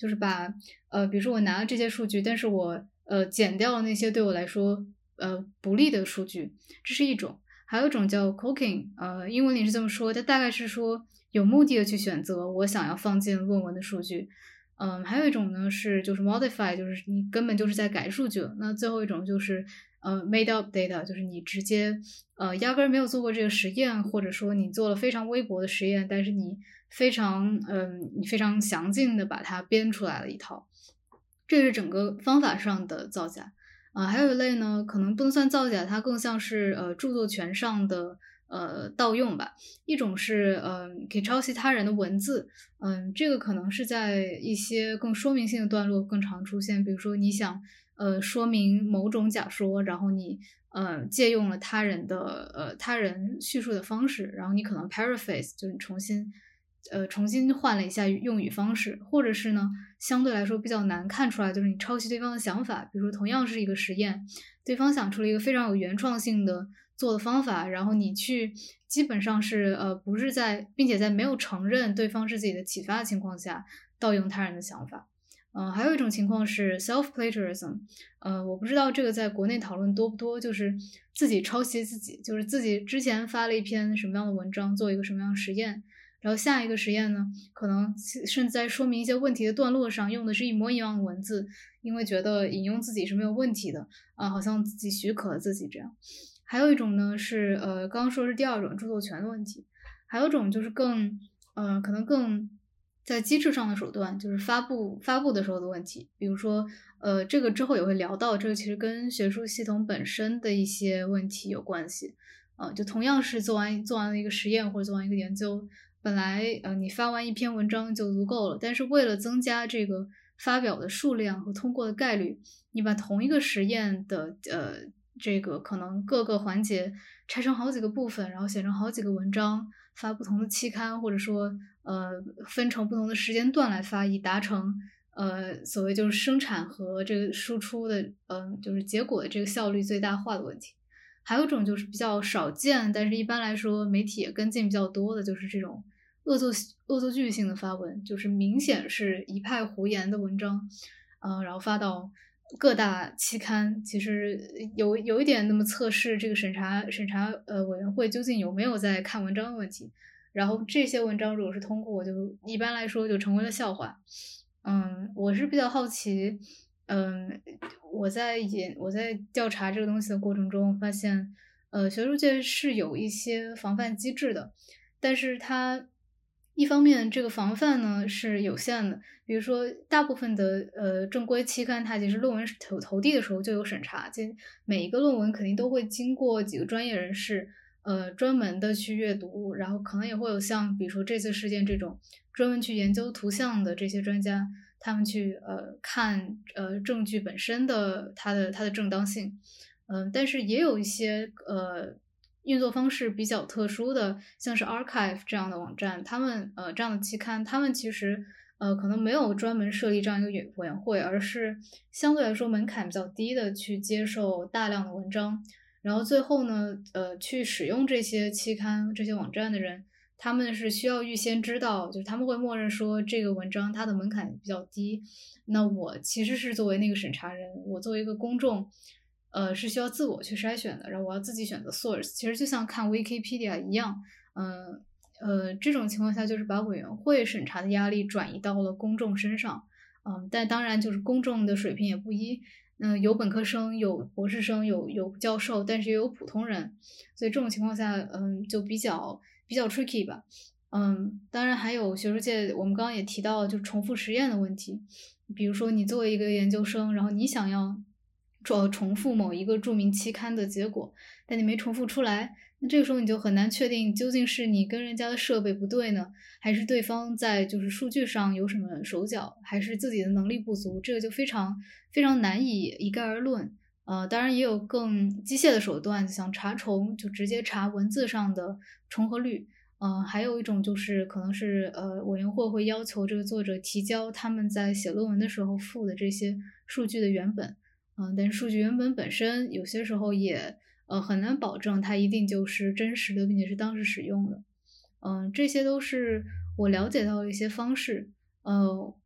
就是把呃，比如说我拿了这些数据，但是我呃减掉了那些对我来说呃不利的数据，这是一种。还有一种叫 cooking， 呃，英文里是这么说，它大概是说有目的的去选择我想要放进论文的数据。嗯，还有一种呢是就是 modify， 就是你根本就是在改数据了。那最后一种就是呃 made up data， 就是你直接呃压根儿没有做过这个实验，或者说你做了非常微薄的实验，但是你非常嗯、呃、你非常详尽的把它编出来了一套。这是整个方法上的造假。啊、呃，还有一类呢，可能不能算造假，它更像是呃著作权上的呃盗用吧。一种是呃可以抄袭他人的文字，嗯、呃，这个可能是在一些更说明性的段落更常出现，比如说你想呃说明某种假说，然后你呃借用了他人的呃他人叙述的方式，然后你可能 paraphrase， 就是你重新。呃，重新换了一下用语方式，或者是呢，相对来说比较难看出来，就是你抄袭对方的想法。比如说，同样是一个实验，对方想出了一个非常有原创性的做的方法，然后你去基本上是呃，不是在，并且在没有承认对方是自己的启发的情况下，盗用他人的想法。嗯、呃，还有一种情况是 self-plagiarism， 呃，我不知道这个在国内讨论多不多，就是自己抄袭自己，就是自己之前发了一篇什么样的文章，做一个什么样的实验。然后下一个实验呢，可能甚至在说明一些问题的段落上用的是一模一样的文字，因为觉得引用自己是没有问题的啊、呃，好像自己许可了自己这样。还有一种呢是呃，刚刚说是第二种著作权的问题，还有一种就是更呃，可能更在机制上的手段，就是发布发布的时候的问题。比如说呃，这个之后也会聊到，这个其实跟学术系统本身的一些问题有关系。呃，就同样是做完做完了一个实验或者做完一个研究。本来呃你发完一篇文章就足够了，但是为了增加这个发表的数量和通过的概率，你把同一个实验的呃这个可能各个环节拆成好几个部分，然后写成好几个文章，发不同的期刊，或者说呃分成不同的时间段来发，以达成呃所谓就是生产和这个输出的嗯、呃、就是结果的这个效率最大化的问题。还有一种就是比较少见，但是一般来说媒体也跟进比较多的，就是这种恶作恶作剧性的发文，就是明显是一派胡言的文章，呃，然后发到各大期刊，其实有有一点那么测试这个审查审查呃委员会究竟有没有在看文章的问题。然后这些文章如果是通过，就一般来说就成为了笑话。嗯，我是比较好奇。嗯，我在研我在调查这个东西的过程中，发现，呃，学术界是有一些防范机制的，但是它一方面这个防范呢是有限的，比如说大部分的呃正规期刊，它其实论文投投递的时候就有审查，就每一个论文肯定都会经过几个专业人士呃专门的去阅读，然后可能也会有像比如说这次事件这种专门去研究图像的这些专家。他们去呃看呃证据本身的它的它的正当性，嗯、呃，但是也有一些呃运作方式比较特殊的，像是 Archive 这样的网站，他们呃这样的期刊，他们其实呃可能没有专门设立这样一个委委员会，而是相对来说门槛比较低的去接受大量的文章，然后最后呢呃去使用这些期刊这些网站的人。他们是需要预先知道，就是他们会默认说这个文章它的门槛比较低。那我其实是作为那个审查人，我作为一个公众，呃，是需要自我去筛选的，然后我要自己选择 source。其实就像看 Wikipedia 一样，嗯呃，呃，这种情况下就是把委员会审查的压力转移到了公众身上。嗯，但当然就是公众的水平也不一。嗯、呃，有本科生，有博士生，有有教授，但是也有普通人，所以这种情况下，嗯，就比较。比较 tricky 吧，嗯，当然还有学术界，我们刚刚也提到，就重复实验的问题。比如说，你作为一个研究生，然后你想要重重复某一个著名期刊的结果，但你没重复出来，那这个时候你就很难确定究竟是你跟人家的设备不对呢，还是对方在就是数据上有什么手脚，还是自己的能力不足，这个就非常非常难以一概而论。呃，当然也有更机械的手段，像查重，就直接查文字上的重合率。呃，还有一种就是可能是呃，委员会会要求这个作者提交他们在写论文的时候附的这些数据的原本。嗯、呃，但是数据原本本身有些时候也呃很难保证它一定就是真实的，并且是当时使用的。嗯、呃，这些都是我了解到的一些方式。呃，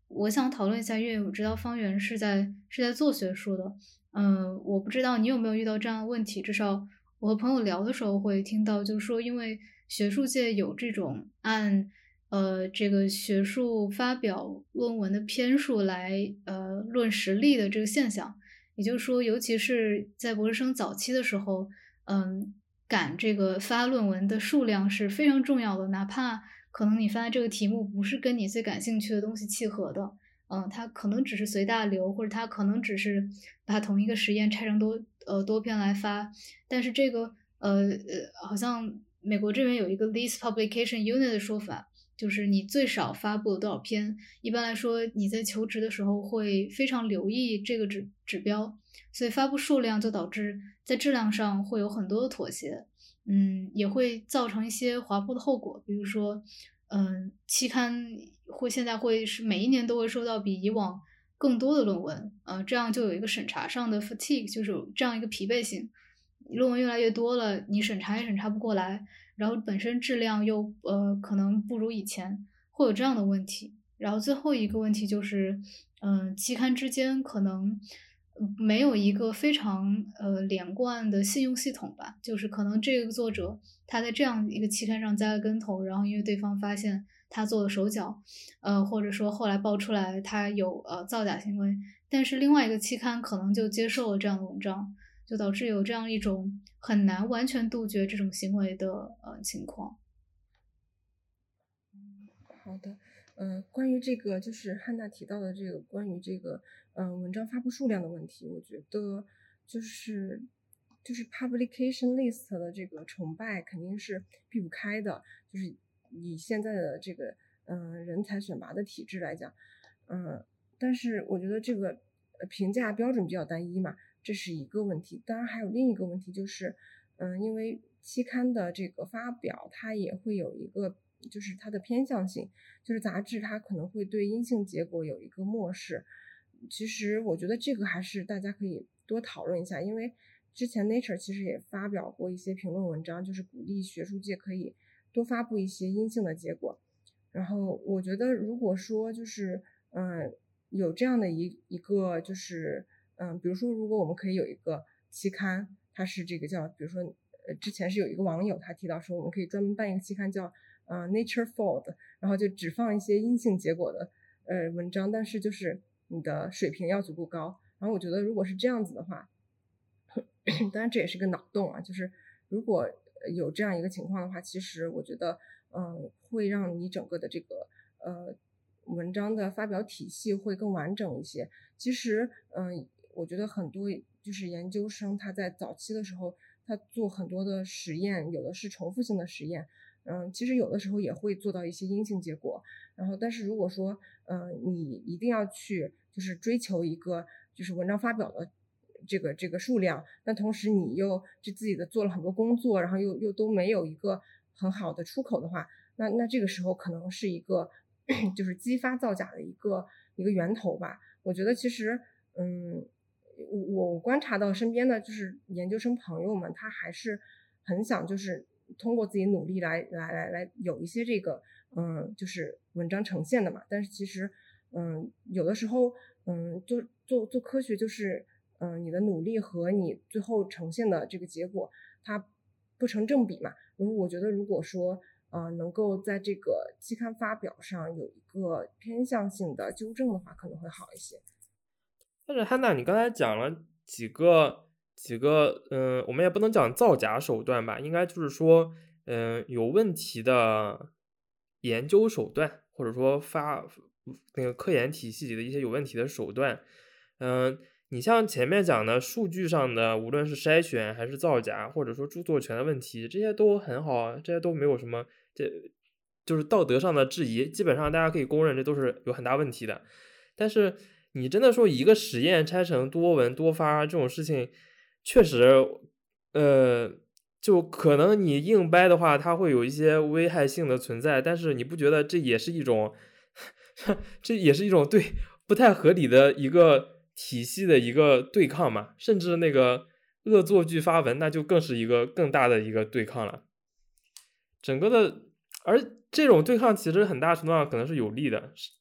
我想讨论一下，因为我知道方圆是在是在做学术的，嗯，我不知道你有没有遇到这样的问题，至少我和朋友聊的时候会听到，就是说因为学术界有这种按呃这个学术发表论文的篇数来呃论实力的这个现象，也就是说，尤其是在博士生早期的时候，嗯，赶这个发论文的数量是非常重要的，哪怕可能你发的这个题目不是跟你最感兴趣的东西契合的，嗯，它可能只是随大流，或者它可能只是把同一个实验拆成多呃多篇来发，但是这个呃呃，好像美国这边有一个 least publication unit 的说法，就是你最少发布了多少篇。一般来说，你在求职的时候会非常留意这个指指标，所以发布数量就导致在质量上会有很多的妥协。嗯，也会造成一些滑坡的后果，比如说，嗯，期刊会现在会是每一年都会收到比以往更多的论文，呃，这样就有一个审查上的 fatigue，就是有这样一个疲惫性，论文越来越多了，你审查也审查不过来，然后本身质量又呃可能不如以前，会有这样的问题。然后最后一个问题就是，嗯、呃，期刊之间可能没有一个非常呃连贯的信用系统吧，就是可能这个作者他在这样一个期刊上栽了跟头，然后因为对方发现他做了手脚，呃或者说后来爆出来他有呃造假行为，但是另外一个期刊可能就接受了这样的文章，就导致有这样一种很难完全杜绝这种行为的呃情况。 好的，嗯、呃，关于这个就是汉娜提到的这个关于这个嗯、呃、文章发布数量的问题，我觉得就是就是 publication list 的这个崇拜肯定是避不开的，就是以现在的这个嗯、呃、人才选拔的体制来讲，嗯、呃，但是我觉得这个评价标准比较单一嘛，这是一个问题。当然还有另一个问题就是，嗯、呃，因为期刊的这个发表，它也会有一个。就是它的偏向性，就是杂志它可能会对阴性结果有一个漠视。其实我觉得这个还是大家可以多讨论一下，因为之前 Nature 其实也发表过一些评论文章，就是鼓励学术界可以多发布一些阴性的结果。然后我觉得如果说就是嗯有这样的一一个就是嗯比如说如果我们可以有一个期刊，它是这个叫比如说呃之前是有一个网友他提到说我们可以专门办一个期刊叫呃 Nature Fold， 然后就只放一些阴性结果的呃文章，但是就是你的水平要足够高。然后我觉得如果是这样子的话，当然这也是个脑洞啊，就是如果有这样一个情况的话，其实我觉得嗯、呃、会让你整个的这个呃文章的发表体系会更完整一些。其实嗯、呃、我觉得很多就是研究生他在早期的时候他做很多的实验，有的是重复性的实验，嗯，其实有的时候也会做到一些阴性结果，然后但是如果说，嗯，你一定要去就是追求一个就是文章发表的这个这个数量，但同时你又就自己的做了很多工作，然后又又都没有一个很好的出口的话，那那这个时候可能是一个就是激发造假的一个一个源头吧。我觉得其实，嗯，我我观察到身边的就是研究生朋友们，他还是很想就是通过自己努力来来来来有一些这个嗯就是文章呈现的嘛。但是其实嗯有的时候嗯做做做科学就是嗯你的努力和你最后呈现的这个结果它不成正比嘛。如果我觉得如果说呃能够在这个期刊发表上有一个偏向性的纠正的话，可能会好一些。 但是汉娜，你刚才讲了几个几个，嗯、呃，我们也不能讲造假手段吧，应该就是说，嗯、呃，有问题的研究手段，或者说发那个科研体系里的一些有问题的手段。嗯、呃，你像前面讲的数据上的，无论是筛选还是造假，或者说著作权的问题，这些都很好啊，这些都没有什么，这就是道德上的质疑，基本上大家可以公认这都是有很大问题的。但是你真的说一个实验拆成多文多发这种事情，确实，呃，就可能你硬掰的话，它会有一些危害性的存在，但是你不觉得这也是一种，这也是一种对不太合理的一个体系的一个对抗嘛？甚至那个恶作剧发文，那就更是一个更大的一个对抗了。整个的，而这种对抗其实很大程度上可能是有利的。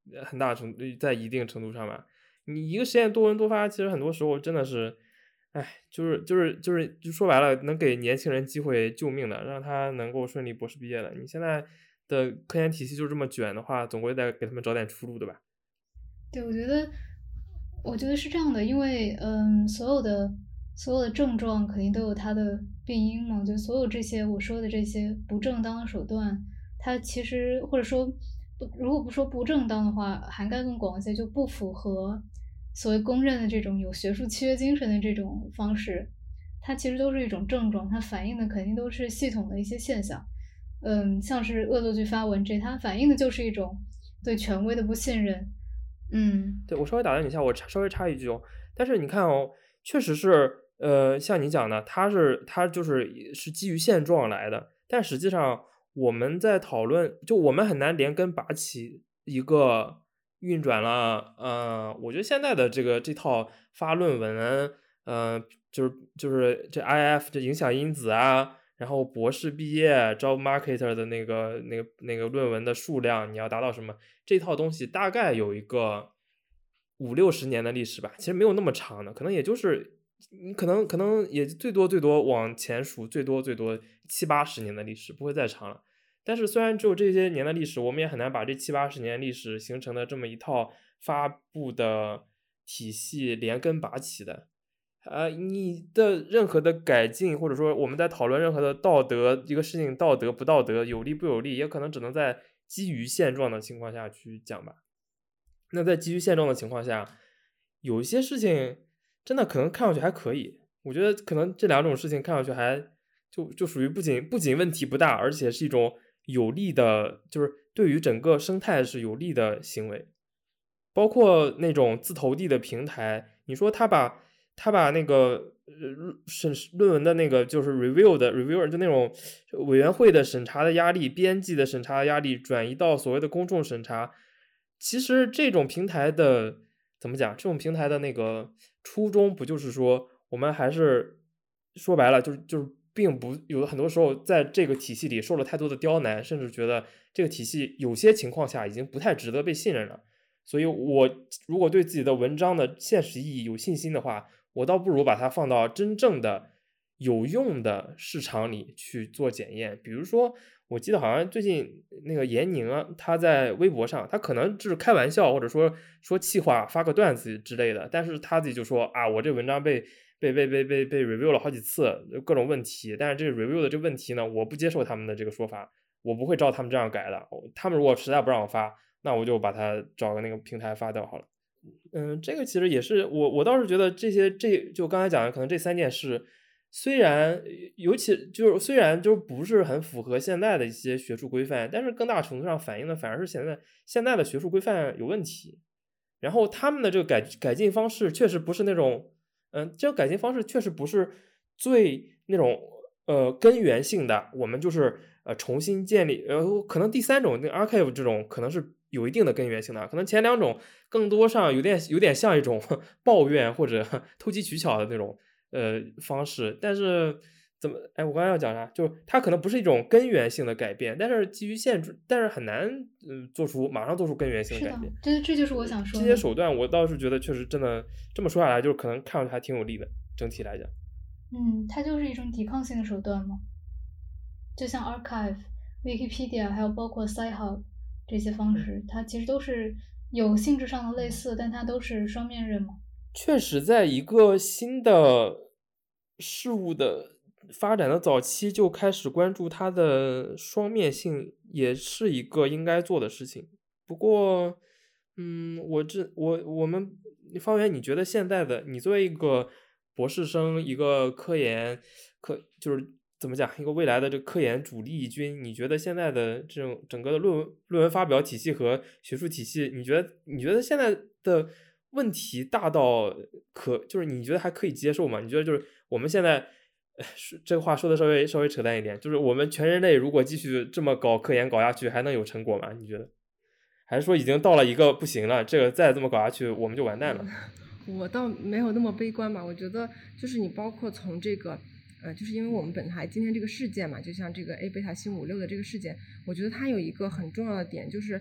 很大程度在一定程度上吧。你一个实验多闻多发，其实很多时候真的是，哎，就是就是就是就说白了，能给年轻人机会救命的，让他能够顺利博士毕业的。你现在的科研体系就这么卷的话，总归得给他们找点出路，对吧？ 对，我觉得，我觉得是这样的，因为嗯，所有的所有的症状肯定都有它的病因嘛，就所有这些我说的这些不正当的手段，它其实或者说不，如果不说不正当的话，涵盖更广一些，就不符合所谓公认的这种有学术契约精神的这种方式，它其实都是一种症状，它反映的肯定都是系统的一些现象。嗯，像是恶作剧发文这，它反映的就是一种对权威的不信任。嗯， 对，我稍微打断你一下，我插稍微插一句哦。但是你看哦，确实是，呃，像你讲的，它是它就是是基于现状来的，但实际上我们在讨论，就我们很难连根拔起一个运转了，呃，我觉得现在的这个这套发论文，呃，就是就是这 I F 这影响因子啊，然后博士毕业招 marketer 的那个那个那个论文的数量，你要达到什么？这套东西大概有一个五六十年的历史吧，其实没有那么长的，可能也就是你可能可能也最多最多往前数，最多最多七八十年的历史，不会再长了。但是虽然只有这些年的历史，我们也很难把这七八十年历史形成的这么一套发布的体系连根拔起的。呃，你的任何的改进，或者说我们在讨论任何的道德，一个事情道德不道德，有利不有利，也可能只能在基于现状的情况下去讲吧。那在基于现状的情况下，有一些事情真的可能看上去还可以，我觉得可能这两种事情看上去还就就属于不仅不仅问题不大，而且是一种有利的，就是对于整个生态是有利的行为。包括那种自投递的平台，你说他把他把那个呃审论文的那个就是 review 的 reviewer 就那种委员会的审查的压力，编辑的审查的压力转移到所谓的公众审查，其实这种平台的怎么讲？这种平台的那个初衷不就是说，我们还是说白了，就是就是并不有很多时候在这个体系里受了太多的刁难，甚至觉得这个体系有些情况下已经不太值得被信任了。所以我如果对自己的文章的现实意义有信心的话，我倒不如把它放到真正的有用的市场里去做检验。比如说，我记得好像最近那个闫宁啊，他在微博上，他可能就是开玩笑或者说说气话发个段子之类的，但是他自己就说啊，我这文章被被被被被被 review 了好几次，各种问题，但是这个 review 的这个问题呢，我不接受他们的这个说法，我不会照他们这样改的，他们如果实在不让我发，那我就把它找个那个平台发掉好了。嗯，这个其实也是我我倒是觉得这些这就刚才讲的可能这三件事，虽然尤其就是虽然就不是很符合现在的一些学术规范，但是更大程度上反映的反而是现在现在的学术规范有问题。然后他们的这个改改进方式确实不是那种，嗯，这个改进方式确实不是最那种呃根源性的，我们就是呃重新建立，呃可能第三种那 archive 这种可能是有一定的根源性的，可能前两种更多上有点有点像一种抱怨或者投机取巧的那种呃方式，但是怎么哎我刚才要讲啥，就是它可能不是一种根源性的改变，但是基于现状，但是很难嗯、呃、做出马上做出根源性的改变。 这这就是我想说的这些手段，我倒是觉得确实真的这么说下来，就是可能看上去还挺有利的，整体来讲。 嗯，它就是一种抵抗性的手段嘛，就像 Archive、Wikipedia 还有包括 Sci-Hub 这些方式，它其实都是有性质上的类似，但它都是双面刃嘛。 确实，在一个新的事物的发展的早期就开始关注它的双面性，也是一个应该做的事情。不过，嗯，我这我我们方圆，你觉得现在的你作为一个博士生，一个科研科就是怎么讲，一个未来的这个科研主力军，你觉得现在的这种整个的论文论文发表体系和学术体系，你觉得你觉得现在的问题大到可就是你觉得还可以接受吗？你觉得就是我们现在这个话说的稍微稍微扯淡一点，就是我们全人类如果继续这么搞科研搞下去，还能有成果吗？你觉得？还是说已经到了一个不行了，这个再这么搞下去，我们就完蛋了？ 我倒没有那么悲观吧，我觉得就是你包括从这个。呃，就是因为我们本台今天这个事件嘛，就像这个 A 贝塔星五六的这个事件，我觉得它有一个很重要的点，就是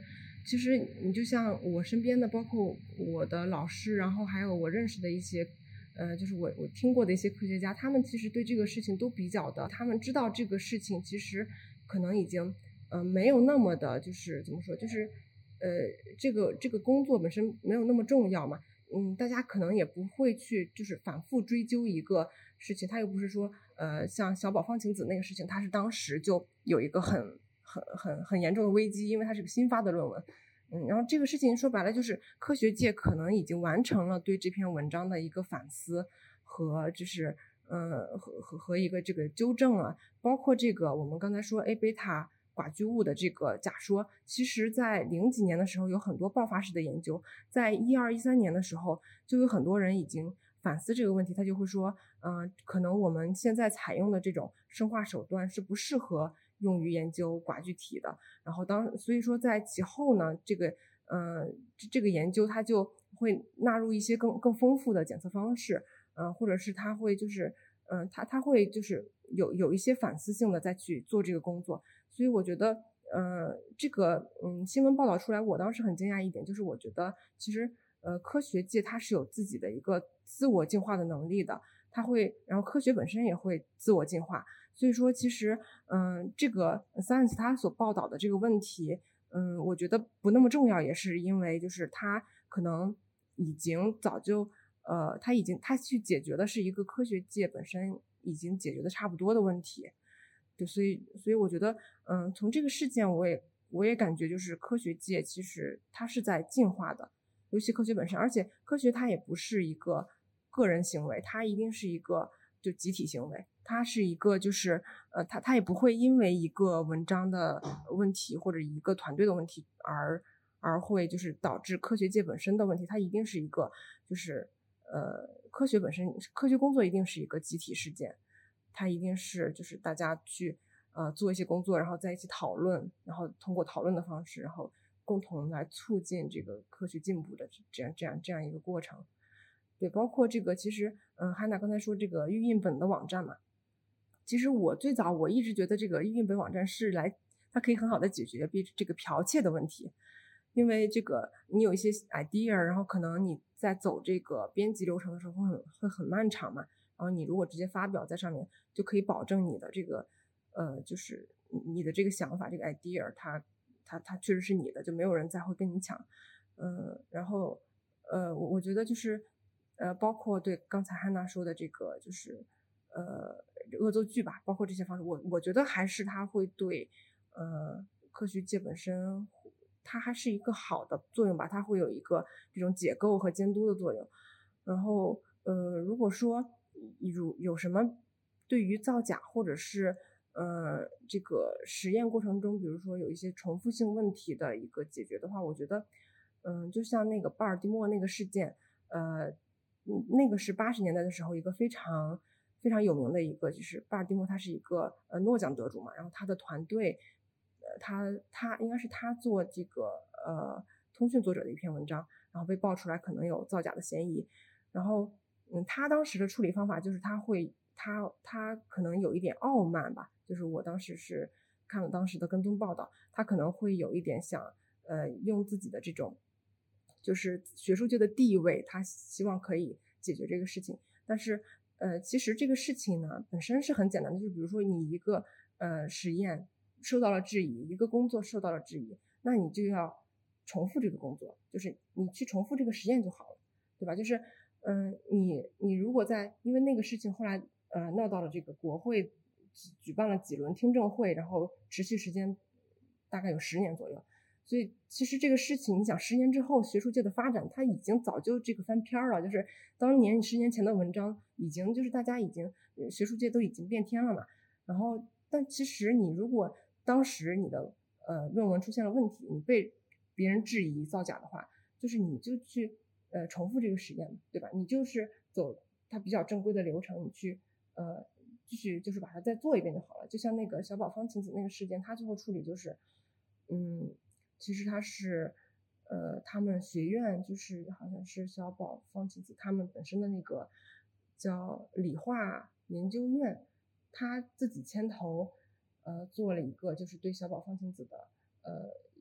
其实你就像我身边的，包括我的老师，然后还有我认识的一些，呃，就是我我听过的一些科学家，他们其实对这个事情都比较的，他们知道这个事情其实可能已经，呃，没有那么的，就是怎么说，就是，呃，这个这个工作本身没有那么重要嘛。嗯，大家可能也不会去就是反复追究一个事情，他又不是说，呃，像小宝方晴子那个事情，他是当时就有一个很很很很严重的危机，因为它是个新发的论文。嗯，然后这个事情说白了就是科学界可能已经完成了对这篇文章的一个反思和就是呃和和和一个这个纠正啊，包括这个我们刚才说 A 贝塔寡聚物的这个假说，其实在零几年的时候有很多爆发式的研究，在一二一三年的时候就有很多人已经反思这个问题，他就会说，嗯、呃，可能我们现在采用的这种生化手段是不适合用于研究寡聚体的。然后当所以说在其后呢，这个呃这个研究它就会纳入一些更更丰富的检测方式，呃或者是它会就是嗯、呃、它它会就是有有一些反思性的再去做这个工作。所以我觉得呃这个嗯新闻报道出来，我当时很惊讶一点，就是我觉得其实呃科学界它是有自己的一个自我进化的能力的，它会然后科学本身也会自我进化。所以说其实嗯这个 Science 它所报道的这个问题，嗯我觉得不那么重要，也是因为就是它可能已经早就呃它已经它去解决的是一个科学界本身已经解决的差不多的问题。对，所以所以我觉得嗯从这个事件我也我也感觉就是科学界其实它是在进化的，尤其科学本身，而且科学它也不是一个个人行为，它一定是一个就集体行为，它是一个就是呃它它也不会因为一个文章的问题或者一个团队的问题而而会就是导致科学界本身的问题，它一定是一个就是呃科学本身科学工作一定是一个集体事件，它一定是就是大家去呃做一些工作，然后在一起讨论，然后通过讨论的方式，然后共同来促进这个科学进步的这样这样这样一个过程。对，包括这个其实嗯汉娜刚才说这个预印本的网站嘛，其实我最早我一直觉得这个预印本网站是来它可以很好的解决这个剽窃的问题，因为这个你有一些 idea， 然后可能你在走这个编辑流程的时候会很会很漫长嘛，然后你如果直接发表在上面，就可以保证你的这个呃就是你的这个想法这个 idea 它它它确实是你的，就没有人再会跟你抢。嗯，然后呃我我觉得就是呃包括对刚才汉娜说的这个就是呃恶作剧吧，包括这些方式，我我觉得还是它会对呃科学界本身它还是一个好的作用吧，它会有一个这种解构和监督的作用。然后呃如果说有有什么对于造假或者是呃这个实验过程中比如说有一些重复性问题的一个解决的话，我觉得嗯就像那个巴尔的摩那个事件，呃那个是八十年代的时候一个非常非常有名的一个，就是巴尔的摩他是一个呃诺奖得主嘛，然后他的团队呃他他应该是他做这个呃通讯作者的一篇文章，然后被爆出来可能有造假的嫌疑，然后嗯他当时的处理方法就是他会他他可能有一点傲慢吧，就是我当时是看了当时的跟踪报道，他可能会有一点想呃用自己的这种就是学术界的地位，他希望可以解决这个事情。但是呃其实这个事情呢本身是很简单的，就比如说你一个呃实验受到了质疑，一个工作受到了质疑，那你就要重复这个工作，就是你去重复这个实验就好了，对吧？就是嗯、呃，你你如果在因为那个事情后来呃闹到了这个国会举办了几轮听证会，然后持续时间大概有十年左右，所以其实这个事情你想十年之后学术界的发展它已经早就这个翻篇了，就是当年十年前的文章已经就是大家已经学术界都已经变天了嘛，然后但其实你如果当时你的呃论文出现了问题，你被别人质疑造假的话，就是你就去呃重复这个实验，对吧？你就是走它比较正规的流程，你去呃继续就是把它再做一遍就好了。就像那个小宝方晴子那个事件，他最后处理就是嗯其实他是呃他们学院就是好像是小宝方晴子他们本身的那个叫理化研究院，他自己牵头呃做了一个就是对小宝方晴子的呃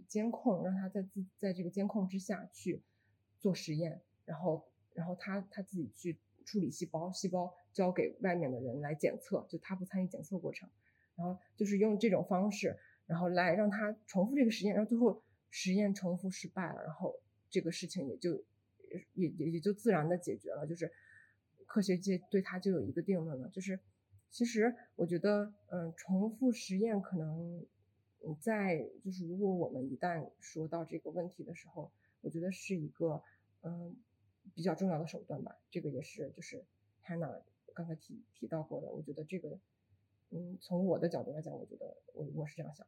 监控，让他在自在这个监控之下去做实验，然后然后他他自己去处理细胞，细胞交给外面的人来检测，就他不参与检测过程，然后就是用这种方式，然后来让他重复这个实验，然后最后实验重复失败了，然后这个事情也就也也也就自然的解决了，就是科学界对他就有一个定论了，就是其实我觉得嗯，重复实验可能在就是如果我们一旦说到这个问题的时候，我觉得是一个嗯比较重要的手段吧，这个也是就是 Hannah 刚才提提到过的，我觉得这个嗯从我的角度来讲，我觉得我我是这样想的。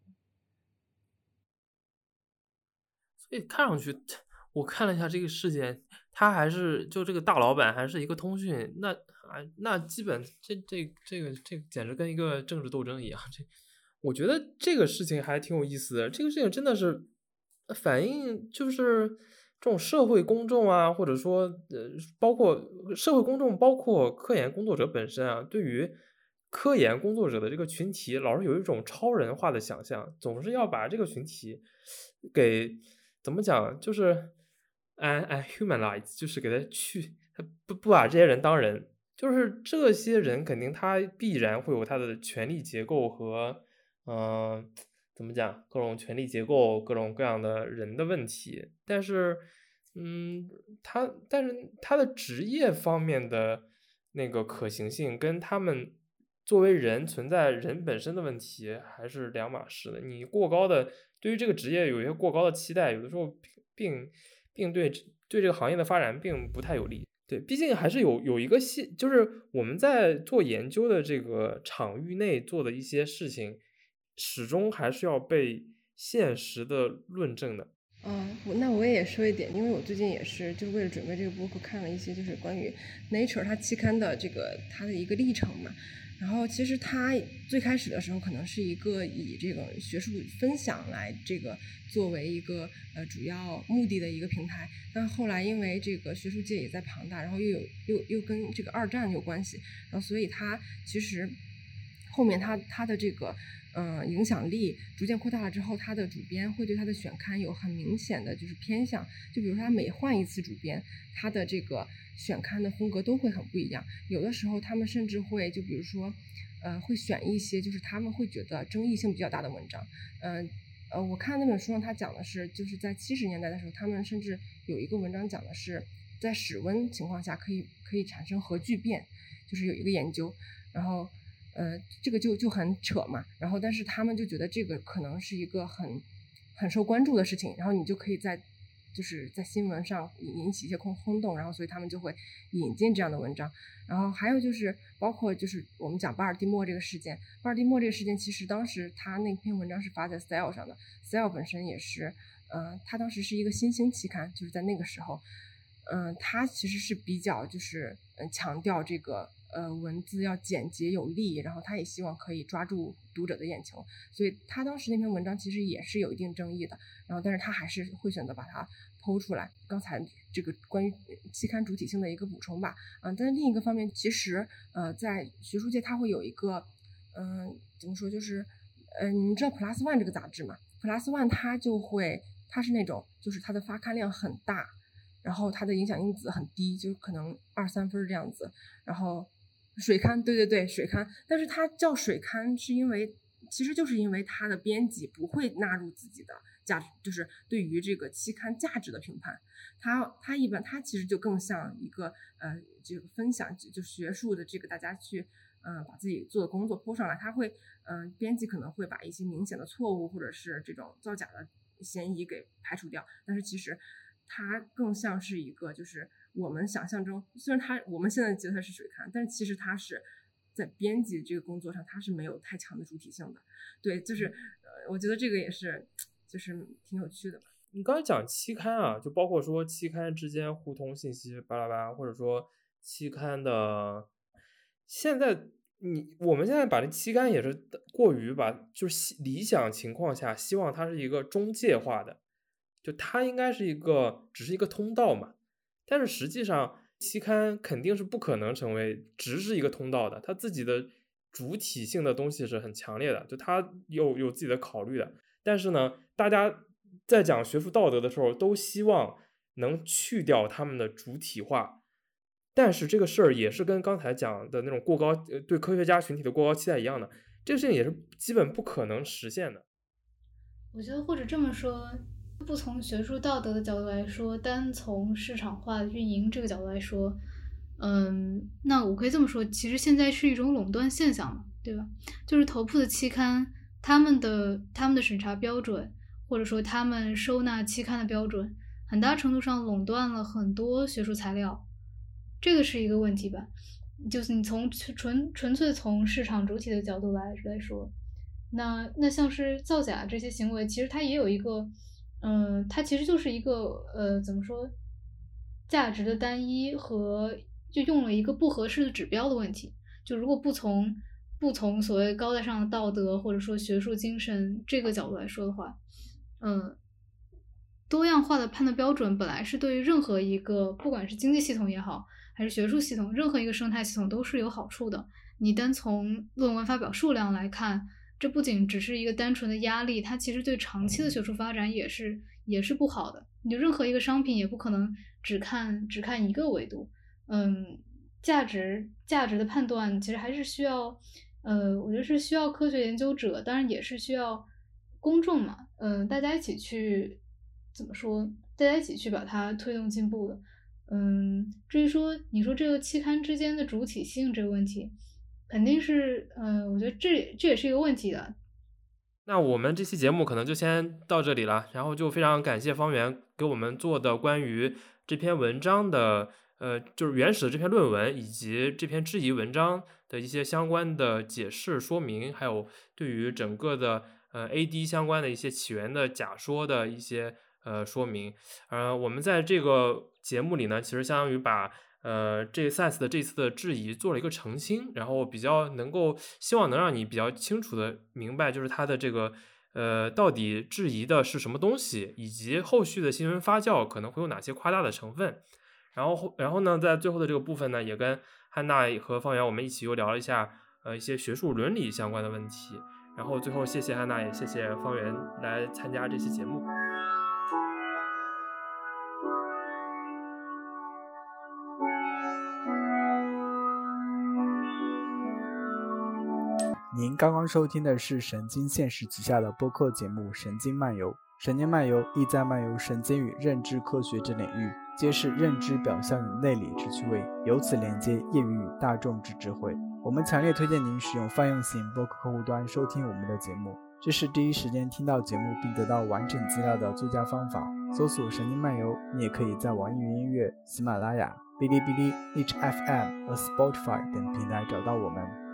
所以看上去我看了一下这个事件，他还是就这个大老板还是一个通讯，那啊那基本这这这个这个简直跟一个政治斗争一样。这我觉得这个事情还挺有意思的，这个事情真的是反映就是这种社会公众啊，或者说呃包括社会公众，包括科研工作者本身啊，对于科研工作者的这个群体，老是有一种超人化的想象，总是要把这个群体给怎么讲，就是哎哎 humanize， 就是给他去，他不不把这些人当人，就是这些人肯定他必然会有他的权力结构和嗯、呃、怎么讲，各种权力结构，各种各样的人的问题，但是嗯，他但是他的职业方面的那个可行性跟他们作为人存在人本身的问题还是两码事的。你过高的对于这个职业有一些过高的期待，有的时候并并对对这个行业的发展并不太有利。对，毕竟还是有有一个系，就是我们在做研究的这个场域内做的一些事情，始终还是要被现实的论证的。 嗯，我那我也说一点，因为我最近也是就是为了准备这个播客看了一些就是关于 Nature 它期刊的这个它的一个历程嘛。然后其实它最开始的时候可能是一个以这个学术分享来这个作为一个呃主要目的的一个平台，但后来因为这个学术界也在庞大，然后又有又又跟这个二战有关系，然后所以它其实后面它它的这个嗯、呃，影响力逐渐扩大了之后，他的主编会对他的选刊有很明显的就是偏向，就比如说他每换一次主编，他的这个选刊的风格都会很不一样。有的时候他们甚至会就比如说，呃，会选一些就是他们会觉得争议性比较大的文章。嗯呃，呃，我看那本书上他讲的是，就是在七十年代的时候，他们甚至有一个文章讲的是，在室温情况下可以可以产生核聚变，就是有一个研究，然后。呃，这个就就很扯嘛，然后但是他们就觉得这个可能是一个很很受关注的事情，然后你就可以在就是在新闻上引起一些轰轰动，然后所以他们就会引进这样的文章。然后还有就是包括就是我们讲巴尔的摩这个事件，巴尔的摩这个事件其实当时他那篇文章是发在 Cell 上的 ，Cell 本身也是，呃，他当时是一个新兴期刊，就是在那个时候，嗯、呃，他其实是比较就是嗯、呃、强调这个。呃，文字要简洁有力，然后他也希望可以抓住读者的眼球，所以他当时那篇文章其实也是有一定争议的，然后但是他还是会选择把它剖出来。刚才这个关于期刊主体性的一个补充吧，嗯、呃，但是另一个方面，其实呃，在学术界它会有一个，嗯、呃，怎么说，就是呃，你们知道 Plus One 这个杂志吗 ？Plus One 它就会，它是那种就是它的发刊量很大，然后它的影响因子很低，就可能二三分这样子，然后。水刊，对对对，水刊，但是它叫水刊是因为，其实就是因为它的编辑不会纳入自己的价值，就是对于这个期刊价值的评判，它它一般它其实就更像一个呃这个分享，就学术的这个大家去嗯、呃、把自己做的工作铺上来，它会嗯、呃、编辑可能会把一些明显的错误或者是这种造假的嫌疑给排除掉，但是其实它更像是一个就是我们想象中，虽然它我们现在觉得它是水刊，但是其实它是在编辑这个工作上它是没有太强的主体性的。对，就是呃，我觉得这个也是就是挺有趣的吧。 你刚才讲期刊啊，就包括说期刊之间互通信息巴拉巴，或者说期刊的现在你我们现在把这期刊也是过于把就是理想情况下希望它是一个中介化的，就它应该是一个只是一个通道嘛，但是实际上期刊肯定是不可能成为只是一个通道的，它自己的主体性的东西是很强烈的，就它有有自己的考虑的，但是呢大家在讲学术道德的时候，都希望能去掉他们的主体化，但是这个事儿也是跟刚才讲的那种过高呃对科学家群体的过高期待一样的，这个事情也是基本不可能实现的。 我觉得或者这么说，不从学术道德的角度来说，单从市场化运营这个角度来说，嗯，那我可以这么说，其实现在是一种垄断现象了，对吧？就是头部的期刊，他们的他们的审查标准，或者说他们收纳期刊的标准，很大程度上垄断了很多学术材料，这个是一个问题吧？就是你从纯纯粹从市场主体的角度来来说。那那像是造假这些行为，其实它也有一个，嗯、呃，它其实就是一个呃，怎么说，价值的单一和就用了一个不合适的指标的问题。就如果不从不从所谓高大上的道德或者说学术精神这个角度来说的话，嗯、呃，多样化的判断标准本来是对于任何一个不管是经济系统也好，还是学术系统，任何一个生态系统都是有好处的。你单从论文发表数量来看，这不仅只是一个单纯的压力，它其实对长期的学术发展也是也是不好的。你就任何一个商品也不可能只看只看一个维度。嗯，价值价值的判断其实还是需要，呃，我觉得是需要科学研究者，当然也是需要公众嘛，嗯、呃，大家一起去怎么说？大家一起去把它推动进步的。嗯，至于说你说这个期刊之间的主体性这个问题。肯定是，嗯、呃，我觉得这这也是一个问题的。 那我们这期节目可能就先到这里了，然后就非常感谢方圆给我们做的关于这篇文章的，呃，就是原始的这篇论文以及这篇质疑文章的一些相关的解释说明，还有对于整个的呃 A D 相关的一些起源的假说的一些呃说明。呃，我们在这个节目里呢，其实相当于把呃，这 S A S 的这次的质疑做了一个澄清，然后比较能够希望能让你比较清楚的明白，就是它的这个呃到底质疑的是什么东西，以及后续的新闻发酵可能会有哪些夸大的成分。然后，然后呢，在最后的这个部分呢，也跟汉娜和方圆我们一起又聊了一下呃一些学术伦理相关的问题。然后最后谢谢汉娜，也谢谢方圆来参加这期节目。 您刚刚收听的是神经现实旗下的播客节目《神经漫游》。神经漫游意在漫游神经与认知科学之领域，揭示认知表象与内里之趣味，由此连接业余与大众之智慧。我们强烈推荐您使用泛用型播客客户端收听我们的节目，这是第一时间听到节目并得到完整资料的最佳方法。搜索神经漫游，你也可以在网易云音乐、喜马拉雅、哔哩哔哩、H F M 和 Spotify 等平台找到我们。